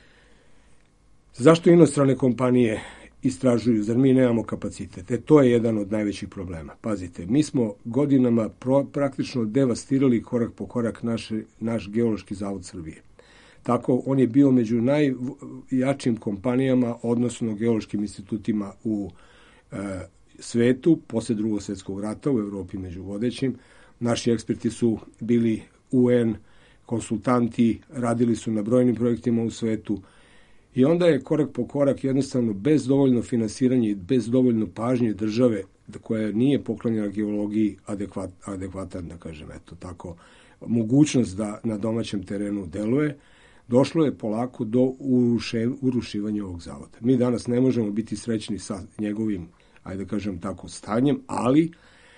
Speaker 12: zašto inostrane kompanije istražuju, zar mi nemamo kapacitet? E, to je jedan od najvećih problema. Pazite, mi smo godinama pro, praktično devastirali korak po korak naše, naš geološki zavod Srbije. Tako, on je bio među najjačim kompanijama, odnosno geološkim institutima u e, svetu, posle drugog svjetskog rata, u Evropi među vodećim. Naši eksperti su bili U N konsultanti, radili su na brojnim projektima u svetu, i onda je korak po korak jednostavno bez dovoljno finansiranja i bez dovoljno pažnje države, koja nije poklonjena geologiji adekvat, adekvatan, da kažem, eto tako, mogućnost da na domaćem terenu deluje, došlo je polako do uruše, urušivanja ovog zavoda. Mi danas ne možemo biti srećni sa njegovim, ajde da kažem tako, stanjem, ali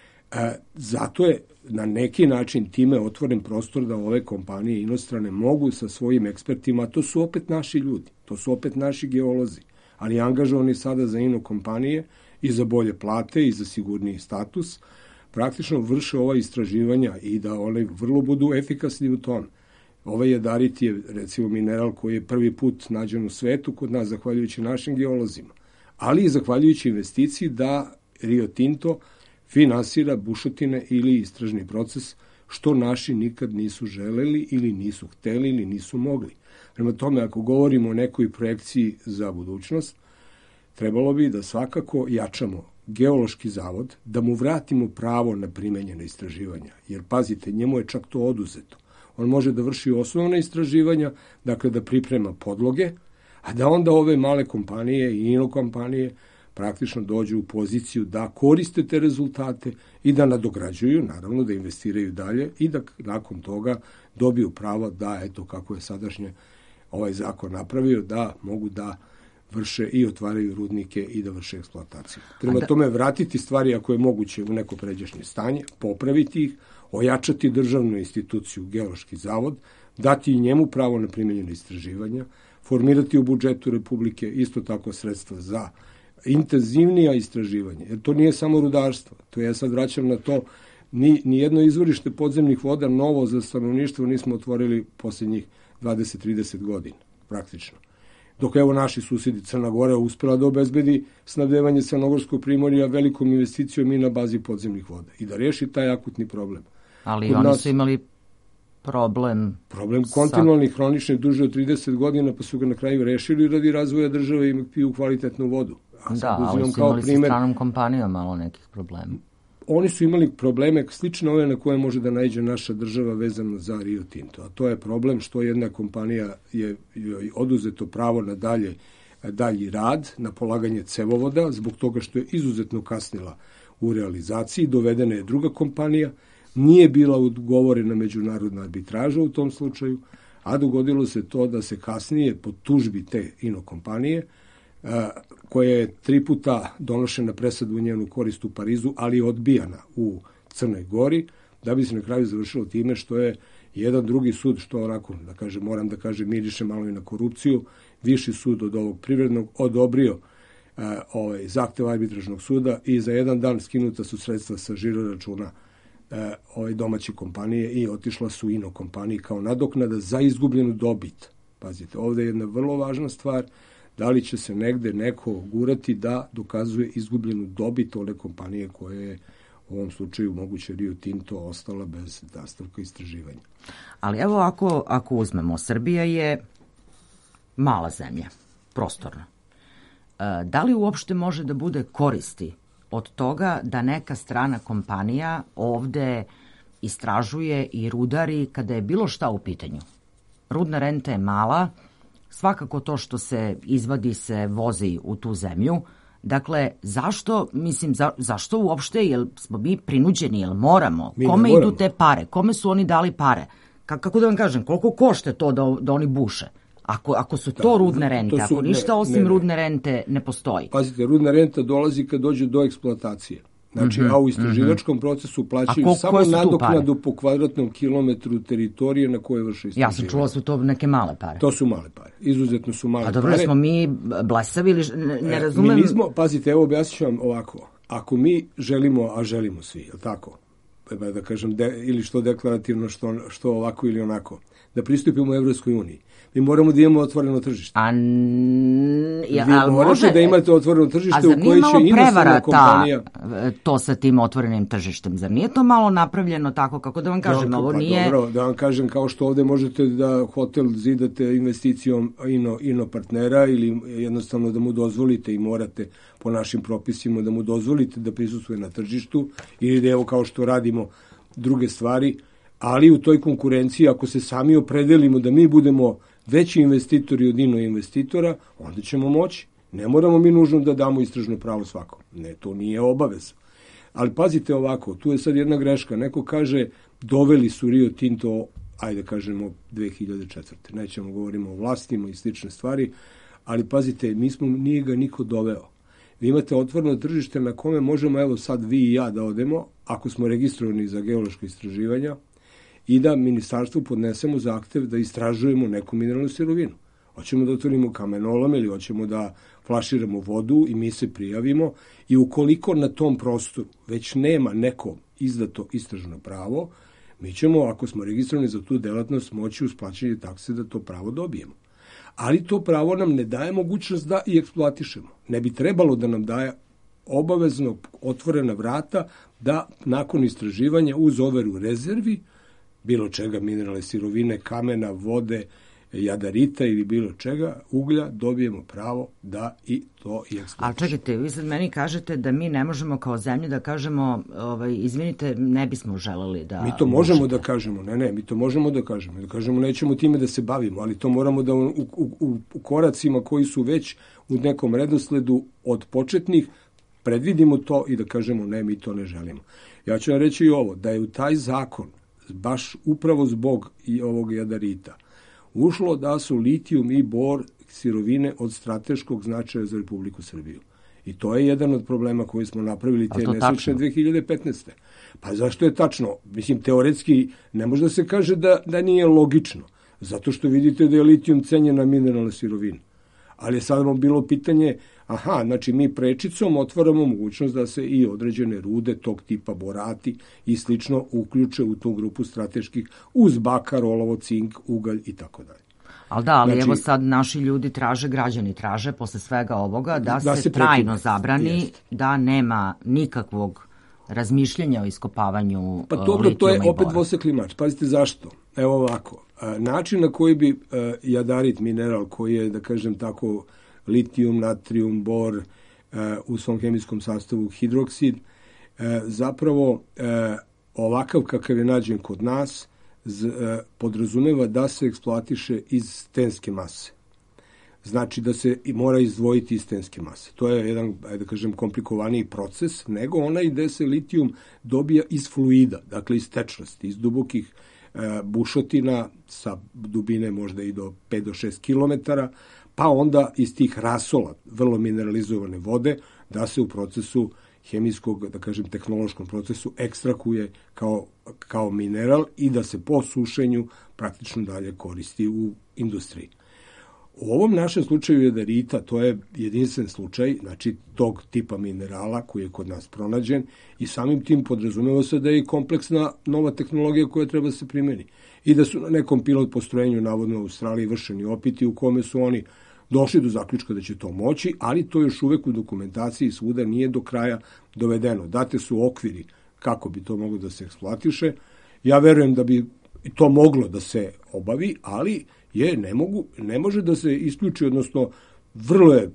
Speaker 12: e, zato je na neki način time otvoren prostor da ove kompanije inostrane mogu sa svojim ekspertima, to su opet naši ljudi, to su opet naši geolozi, ali angažovani sada za ino kompanije i za bolje plate i za sigurniji status, praktično vrše ova istraživanja i da one vrlo budu efikasni u tom. Ovaj jadarit je, recimo, mineral koji je prvi put nađen u svetu kod nas, zahvaljujući našim geolozima, ali i zahvaljujući investiciji da Rio Tinto finansira bušotine ili istražni proces, što naši nikad nisu želeli ili nisu hteli ili nisu mogli. Prema tome, ako govorimo o nekoj projekciji za budućnost, trebalo bi da svakako jačamo geološki zavod, da mu vratimo pravo na primenjene istraživanja, jer pazite, njemu je čak to oduzeto. On može da vrši osnovna istraživanja, dakle da priprema podloge, a da onda ove male kompanije i ino kompanije praktično dođu u poziciju da koriste te rezultate i da nadograđuju, naravno da investiraju dalje i da nakon toga dobiju pravo da, eto kako je sadašnje ovaj zakon napravio, da mogu da vrše i otvaraju rudnike i da vrše eksploataciju. Treba da... tome vratiti stvari ako je moguće u neko pređašnje stanje, popraviti ih, ojačati državnu instituciju, geološki zavod, dati i njemu pravo na primenjene istraživanja, formirati u budžetu Republike isto tako sredstva za intenzivnija istraživanja. Jer to nije samo rudarstvo. To ja sad vraćam na to, ni, ni jedno izvorište podzemnih voda novo za stanovništvo nismo otvorili posljednjih dvadeset do trideset godina, praktično. Dok evo naši susjedi Crna Gora uspela da obezbedi snabdevanje Crnogorskog primorja velikom investicijom i na bazi podzemnih voda i da reši taj akutni problem.
Speaker 1: Ali
Speaker 12: Kod
Speaker 1: oni
Speaker 12: nas,
Speaker 1: su imali problem...
Speaker 12: Problem kontinualni, hronični, duže od trideset godina, pa su ga na kraju rešili radi razvoja države i piju kvalitetnu vodu. A
Speaker 1: da, ali su imali primer, sa stranom kompanijom malo nekih problema.
Speaker 12: Oni su imali probleme slične ove na koje može da naiđe naša država vezano za Rio Tinto. A to je problem što jedna kompanija je joj oduzeto pravo na dalje, dalji rad, na polaganje cevovoda, zbog toga što je izuzetno kasnila u realizaciji. Dovedena je druga kompanija, nije bila ugovorena međunarodna arbitraža u tom slučaju, a dogodilo se to da se kasnije po tužbi te ino kompanije, koja je tri puta donošena presuda u njenu korist u Parizu, ali je odbijana u Crnoj Gori, da bi se na kraju završilo time što je jedan drugi sud, što onako, da kažem, moram da kažem, miriše malo i na korupciju, viši sud od ovog privrednog odobrio e, ovaj, zahtev arbitražnog suda i za jedan dan skinuta su sredstva sa žiro računa e, ovaj, domaće kompanije i otišla su ino kompaniji kao nadoknada za izgubljenu dobit. Pazite, ovde je jedna vrlo važna stvar, da li će se negde neko gurati da dokazuje izgubljenu dobit one kompanije koje je u ovom slučaju moguće Rio Tinto ostala bez nastavka istraživanja.
Speaker 1: Ali evo ako, ako uzmemo, Srbija je mala zemlja, prostorna. Da li uopšte može da bude koristi od toga da neka strana kompanija ovde istražuje i rudari kada je bilo šta u pitanju? Rudna renta je mala, svakako to što se izvadi se vozi u tu zemlju. Dakle, zašto, mislim, za, zašto uopšte, jel smo mi prinuđeni, jel moramo?
Speaker 12: Mi
Speaker 1: Kome
Speaker 12: moramo.
Speaker 1: idu te pare? Kome su oni dali pare? Ka, kako da vam kažem, koliko košte to da, da oni buše? Ako, ako su to
Speaker 12: Da,
Speaker 1: rudne rente,
Speaker 12: to su-
Speaker 1: ako ništa
Speaker 12: ne,
Speaker 1: osim
Speaker 12: ne, ne.
Speaker 1: rudne rente ne postoji.
Speaker 12: Pazite, rudna renta dolazi kad dođe do eksploatacije. Znači,
Speaker 1: Mhm,
Speaker 12: a u istraživačkom procesu
Speaker 1: A
Speaker 12: plaćaju
Speaker 1: ko-
Speaker 12: samo
Speaker 1: koje su tu
Speaker 12: nadoknadu po kvadratnom kilometru teritorije na koje vrše istraživanje.
Speaker 1: Ja sam čula su to neke male pare.
Speaker 12: To su male pare. Izuzetno su male
Speaker 1: A dobro,
Speaker 12: pare.
Speaker 1: smo mi blesavi ili š- ne, ne
Speaker 12: E,
Speaker 1: razumem...
Speaker 12: Mi nismo, pazite, evo objasnit ću vam ovako. Ako mi želimo, a želimo svi, je li tako? Pa da kažem, de, ili što deklarativno, što, što ovako ili onako, da pristupimo Evropskoj uniji. Mi moramo da imamo otvoreno tržište.
Speaker 1: A, n- ja,
Speaker 12: Vi
Speaker 1: ali
Speaker 12: morate
Speaker 1: može-
Speaker 12: da imate otvoreno tržište
Speaker 1: A zar
Speaker 12: u
Speaker 1: nije
Speaker 12: kojoj
Speaker 1: malo
Speaker 12: će inostrana
Speaker 1: prevara
Speaker 12: kompanija...
Speaker 1: ta, to sa tim otvorenim tržištem? Zar nije to malo napravljeno tako, kako da vam kažem,
Speaker 12: Da,
Speaker 1: ovo
Speaker 12: pa
Speaker 1: nije...
Speaker 12: Dobro, da vam kažem, kao što ovde možete da hotel zidate investicijom ino, ino partnera ili jednostavno da mu dozvolite i morate po našim propisima da mu dozvolite da prisustvuje na tržištu ili da evo kao što radimo druge stvari, ali u toj konkurenciji ako se sami opredelimo da mi budemo veći investitori od ino investitora, onda ćemo moći. Ne moramo mi nužno da damo istražno pravo svakom. Ne, to nije obaveza. Ali pazite ovako, tu je sad jedna greška. Neko kaže, doveli su Rio Tinto, ajde kažemo, dve hiljade četvrte. Nećemo govorimo o vlastima i slične stvari, ali pazite, mi smo, nije ga niko doveo. Vi imate otvoreno tržište na kome možemo, evo sad vi i ja da odemo, ako smo registrovani za geološko istraživanja, i da ministarstvu podnesemo zahtev da istražujemo neku mineralnu sirovinu. Hoćemo da otvorimo kamenolom ili hoćemo da flaširamo vodu i mi se prijavimo i ukoliko na tom prostoru već nema neko izdato istražno pravo, mi ćemo, ako smo registrovani za tu delatnost, moći uz plaćanje takse da to pravo dobijemo. Ali to pravo nam ne daje mogućnost da i eksploatišemo. Ne bi trebalo da nam daje obavezno otvorena vrata da nakon istraživanja uz overu rezervi bilo čega, mineralne sirovine, kamena, vode, jadarita ili bilo čega, uglja, dobijemo pravo da i to i eksploatišemo.
Speaker 1: Ali čekajte, vi sad meni kažete da mi ne možemo kao zemlja da kažemo, ovaj, izvinite, ne bismo želeli da...
Speaker 12: Mi to možemo da kažemo, ne, ne, mi to možemo da kažemo. Da kažemo, nećemo time da se bavimo, ali to moramo da u, u, u, u koracima koji su već u nekom redosledu od početnih predvidimo to i da kažemo ne, mi to ne želimo. Ja ću vam reći i ovo, da je u taj zakon, baš upravo zbog i ovog jadarita, ušlo da su litijum i bor sirovine od strateškog značaja za Republiku Srbiju. I to je jedan od problema koji smo napravili te nesrećne dve hiljade petnaeste. Pa zašto je tačno? Mislim, teoretski ne može da se kaže da, da nije logično. Zato što vidite da je litijum cenjena mineralna sirovina. Ali je sad vam bilo pitanje, aha, znači mi prečicom otvaramo mogućnost da se i određene rude tog tipa borati i slično uključe u tu grupu strateških uz bakar, olovo, cink, ugalj i tako dalje.
Speaker 1: Ali da, ali
Speaker 12: Znači-
Speaker 1: evo sad naši ljudi traže, građani traže posle svega ovoga da,
Speaker 12: Da
Speaker 1: se,
Speaker 12: se
Speaker 1: trajno
Speaker 12: prekine.
Speaker 1: zabrani,
Speaker 12: Jeste.
Speaker 1: da nema nikakvog razmišljanja o iskopavanju
Speaker 12: Pa
Speaker 1: uh,
Speaker 12: dobro, to je
Speaker 1: litijuma i
Speaker 12: opet
Speaker 1: bora.
Speaker 12: dvosekli mač. Pazite zašto. Evo ovako. A, način na koji bi a, jadarit mineral, koji je, da kažem tako, litijum, natrium, bor, a, u svom hemijskom sastavu hidroksid, a, zapravo a, ovakav kakav je nađen kod nas, z, a, podrazumeva da se eksploatiše iz stenske mase. Znači da se i mora izdvojiti iz stenske mase. To je jedan, ajde da kažem, komplikovaniji proces, nego onaj gde se litijum dobija iz fluida, dakle iz tečnosti, iz dubokih e, bušotina sa dubine možda i do pet do šest kilometara, pa onda iz tih rasola, vrlo mineralizovane vode, da se u procesu hemijskog, da kažem, tehnološkom procesu ekstrakuje kao, kao mineral i da se po sušenju praktično dalje koristi u industriji. U ovom našem slučaju jadarita, to je jedinstven slučaj, znači tog tipa minerala koji je kod nas pronađen i samim tim podrazumeva se da je i kompleksna nova tehnologija koja treba da se primeni. I da su na nekom pilot postrojenju, navodno u Australiji, vršeni opiti u kome su oni došli do zaključka da će to moći, ali to još uvek u dokumentaciji svuda nije do kraja dovedeno. Date su okviri kako bi to moglo da se eksploatiše. Ja verujem da bi to moglo da se obavi, ali je ne mogu, ne može da se isključi, odnosno vrlo je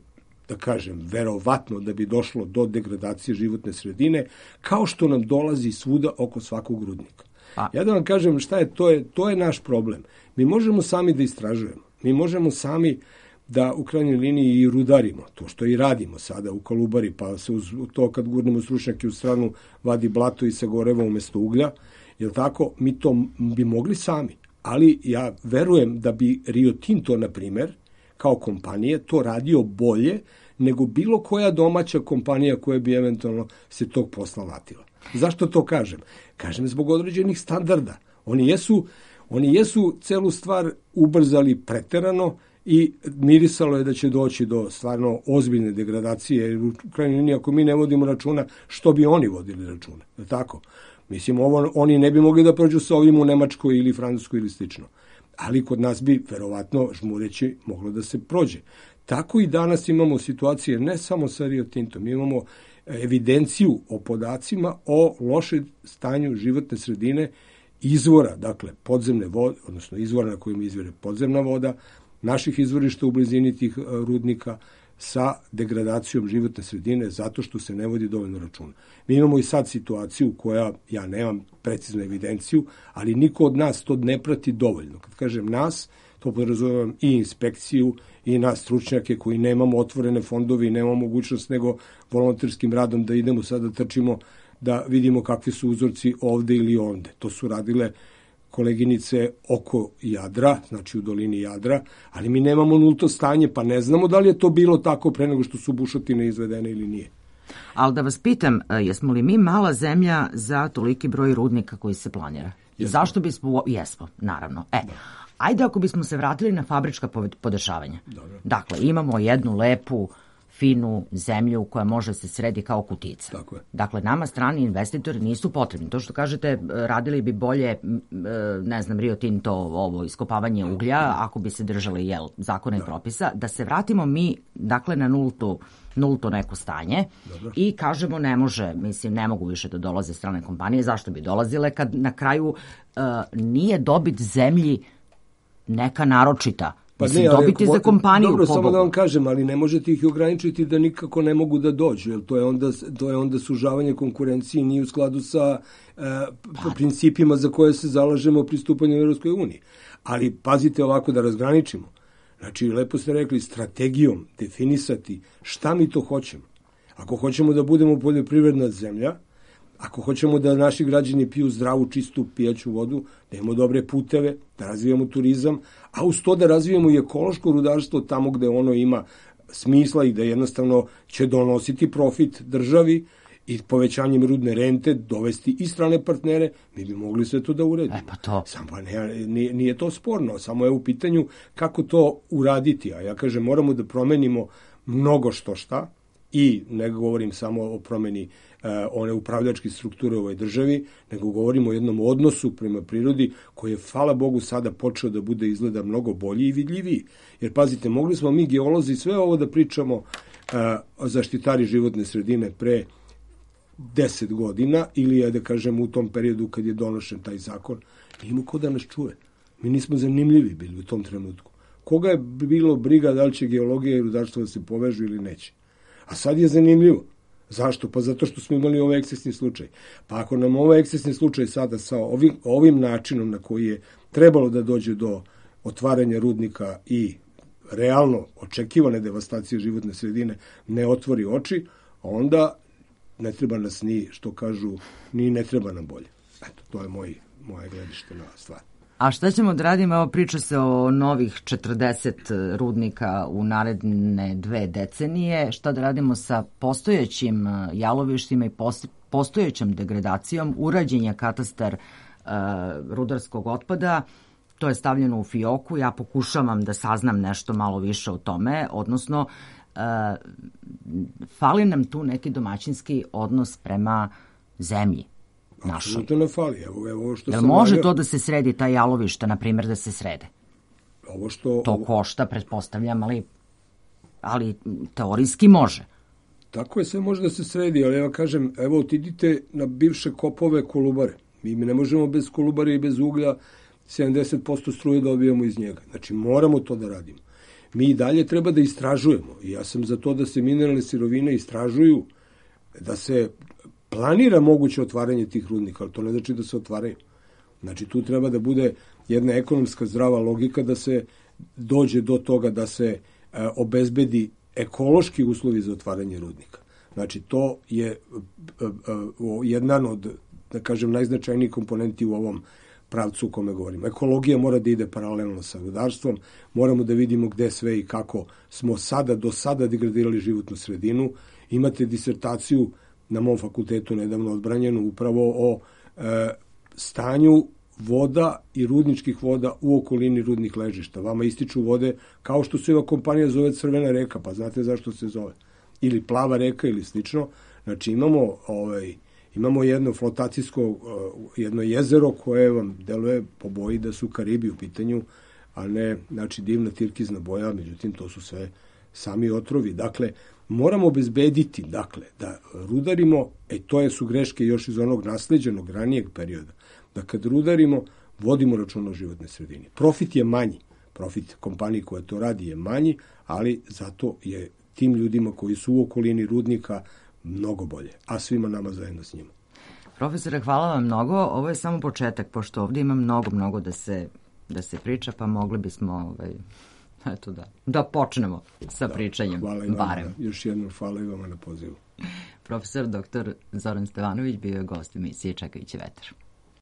Speaker 12: da kažem, verovatno da bi došlo do degradacije životne sredine, kao što nam dolazi svuda oko svakog rudnika. A. Ja da vam kažem šta je, to je, to je naš problem. Mi možemo sami da istražujemo. Mi možemo sami da u krajnjoj liniji i rudarimo, to što i radimo sada u Kolubari, pa se uz to kad gurnemo stručnjake u stranu vadi blato i sagoreva umesto uglja, jer tako, mi to bi mogli sami. Ali ja verujem da bi Rio Tinto, na primer, kao kompanije, to radio bolje nego bilo koja domaća kompanija koja bi eventualno se tog posla latila. Zašto to kažem? Kažem zbog određenih standarda. Oni jesu, oni jesu celu stvar ubrzali preterano i mirisalo je da će doći do stvarno ozbiljne degradacije, jer u krajnjoj liniji ako mi ne vodimo računa, što bi oni vodili računa? Je tako? Mislim, ovo, oni ne bi mogli da prođu sa ovim u Nemačkoj ili Francuskoj ili slično. Ali kod nas bi, verovatno, žmureći, moglo da se prođe. Tako i danas imamo situacije, ne samo sa Rio Tintom, imamo evidenciju o podacima o lošem stanju životne sredine izvora, dakle, podzemne vode, odnosno izvora na kojim izvire podzemna voda, naših izvorišta u blizini tih rudnika sa degradacijom životne sredine zato što se ne vodi dovoljno računa. Mi imamo i sad situaciju koja, ja nemam preciznu evidenciju, ali niko od nas to ne prati dovoljno. Kad kažem nas, to podrazumijem i inspekciju i nas stručnjake koji nemamo otvorene fondovi i nemamo mogućnost nego volonterskim radom da idemo sad da trčimo da vidimo kakvi su uzorci ovde ili onde. To su radile koleginice oko Jadra, znači u dolini Jadra, ali mi nemamo nulto stanje, pa ne znamo da li je to bilo tako pre nego što su bušotine izvedene ili nije.
Speaker 1: Ali da vas pitam, jesmo li mi mala zemlja za toliki broj rudnika koji se planira? Jesmo. Zašto bismo... Jesmo, naravno. E, da. Ajde ako bismo se vratili na fabrička podešavanja. Dobro. Dakle, imamo jednu lepu, finu zemlju koja može se sredi kao kutica.
Speaker 12: Tako je.
Speaker 1: Dakle, nama strani investitori nisu potrebni. To što kažete, radili bi bolje, ne znam, Rio Tinto, ovo iskopavanje uglja, ako bi se držali, jel, zakona i propisa, da se vratimo mi, dakle, na nultu, nulto neko stanje. Dobro. I kažemo ne može, mislim, ne mogu više da dolaze strane kompanije. Zašto bi dolazile kad na kraju uh, nije dobit zemlji neka naročita?
Speaker 12: Pa
Speaker 1: Mislim,
Speaker 12: ne, ali,
Speaker 1: dobiti za kompaniju.
Speaker 12: Dobro,
Speaker 1: pobogu.
Speaker 12: samo da vam kažem, ali ne možete ih ograničiti da nikako ne mogu da dođu, jer to je onda, to je onda sužavanje konkurencije i nije u skladu sa e, pa. principima za koje se zalažemo o pristupanju Evropskoj uniji. Ali pazite ovako da razgraničimo. Znači, lepo ste rekli, strategijom definisati šta mi to hoćemo. Ako hoćemo da budemo poljoprivredna zemlja, ako hoćemo da naši građani piju zdravu, čistu pijaću vodu, da imamo dobre puteve, da razvijamo turizam, a uz to da razvijamo i ekološko rudarstvo tamo gde ono ima smisla i da jednostavno će donositi profit državi i povećanjem rudne rente dovesti i strane partnere, mi bi mogli sve to da uredimo.
Speaker 1: E pa to.
Speaker 12: Samo pa ne, nije, nije to sporno, samo je u pitanju kako to uraditi. A ja kažem, moramo da promenimo mnogo što šta i ne govorim samo o promeni one upravljačke strukture u ovoj državi, nego govorimo o jednom odnosu prema prirodi koji je, hvala Bogu, sada počeo da bude izgleda mnogo bolji i vidljiviji. Jer, pazite, mogli smo mi geolozi sve ovo da pričamo uh, o zaštitari životne sredine pre deset godina ili, ja da kažem, u tom periodu kad je donošen taj zakon, nimo ko da nas čuje. Mi nismo zanimljivi bili u tom trenutku. Koga je bilo briga da li će geologija i rudarstvo da se povežu ili neće? A sad je zanimljivo. Zašto? Pa zato što smo imali ovaj ekscesni slučaj. Pa ako nam ovaj ekscesni slučaj sada sa ovim, ovim načinom na koji je trebalo da dođe do otvaranja rudnika i realno očekivane devastacije životne sredine ne otvori oči, onda ne treba nas ni, što kažu, ni ne treba nam bolje. Eto, to je moj, moje gledište na stvar.
Speaker 1: A šta ćemo da radimo? Evo, priča se o novih četrdeset rudnika u naredne dve decenije. Šta da radimo sa postojećim jalovištima i postojećom degradacijom? Urađen je katastar uh, rudarskog otpada. To je stavljeno u fioku. Ja pokušavam da saznam nešto malo više o tome. Odnosno, uh, fali nam tu neki domaćinski odnos prema zemlji.
Speaker 12: Apsolutno ne fali. Evo, evo što
Speaker 1: Jel
Speaker 12: sam
Speaker 1: može
Speaker 12: navio,
Speaker 1: to da se sredi, ta jalovišta, na primjer, da se srede?
Speaker 12: Ovo što,
Speaker 1: to košta, pretpostavljam, ali, ali teorijski može.
Speaker 12: Tako je, sve može da se sredi, ali ja kažem, evo, otidite na bivše kopove Kolubare. Mi, mi ne možemo bez Kolubare i bez uglja sedamdeset posto struje dobijamo iz njega. Znači, moramo to da radimo. Mi i dalje treba da istražujemo. I ja sam za to da se mineralne sirovine istražuju, da se planira moguće otvaranje tih rudnika, ali to ne znači da se otvaraju. Znači, tu treba da bude jedna ekonomska zdrava logika da se dođe do toga da se e, obezbedi ekološki uslovi za otvaranje rudnika. Znači, to je e, e, jedan od, da kažem, najznačajnijih komponenti u ovom pravcu u kome govorimo. Ekologija mora da ide paralelno sa rudarstvom, moramo da vidimo gde sve i kako smo sada, do sada degradirali životnu sredinu. Imate disertaciju na mom fakultetu nedavno odbranjenu upravo o e, stanju voda i rudničkih voda u okolini rudnih ležišta. Vama ističu vode kao što se ova kompanija zove Crvena reka, pa znate zašto se zove. Ili Plava reka ili slično. Znači imamo ovaj, imamo jedno flotacijsko, jedno jezero koje vam deluje po boji da su Karibi u pitanju, a ne, znači, divna tirkizna boja, međutim, to su sve sami otrovi. Dakle, moramo obezbediti, dakle, da rudarimo, e, to je su greške još iz onog nasleđenog ranijeg perioda, da kad rudarimo, vodimo računa o životnoj sredini. Profit je manji, profit kompaniji koja to radi je manji, ali zato je tim ljudima koji su u okolini rudnika mnogo bolje, a svima nama zajedno s njima.
Speaker 1: Profesore, hvala vam mnogo. Ovo je samo početak, pošto ovdje ima mnogo, mnogo da se, da se priča, pa mogli bismo ovaj, eto da, da počnemo sa da, pričanjem.
Speaker 12: Hvala i vama,
Speaker 1: barem.
Speaker 12: Još jednom hvala i vama na pozivu.
Speaker 1: Profesor doktor Zoran Stevanović bio je gost emisije Čekajući vetar.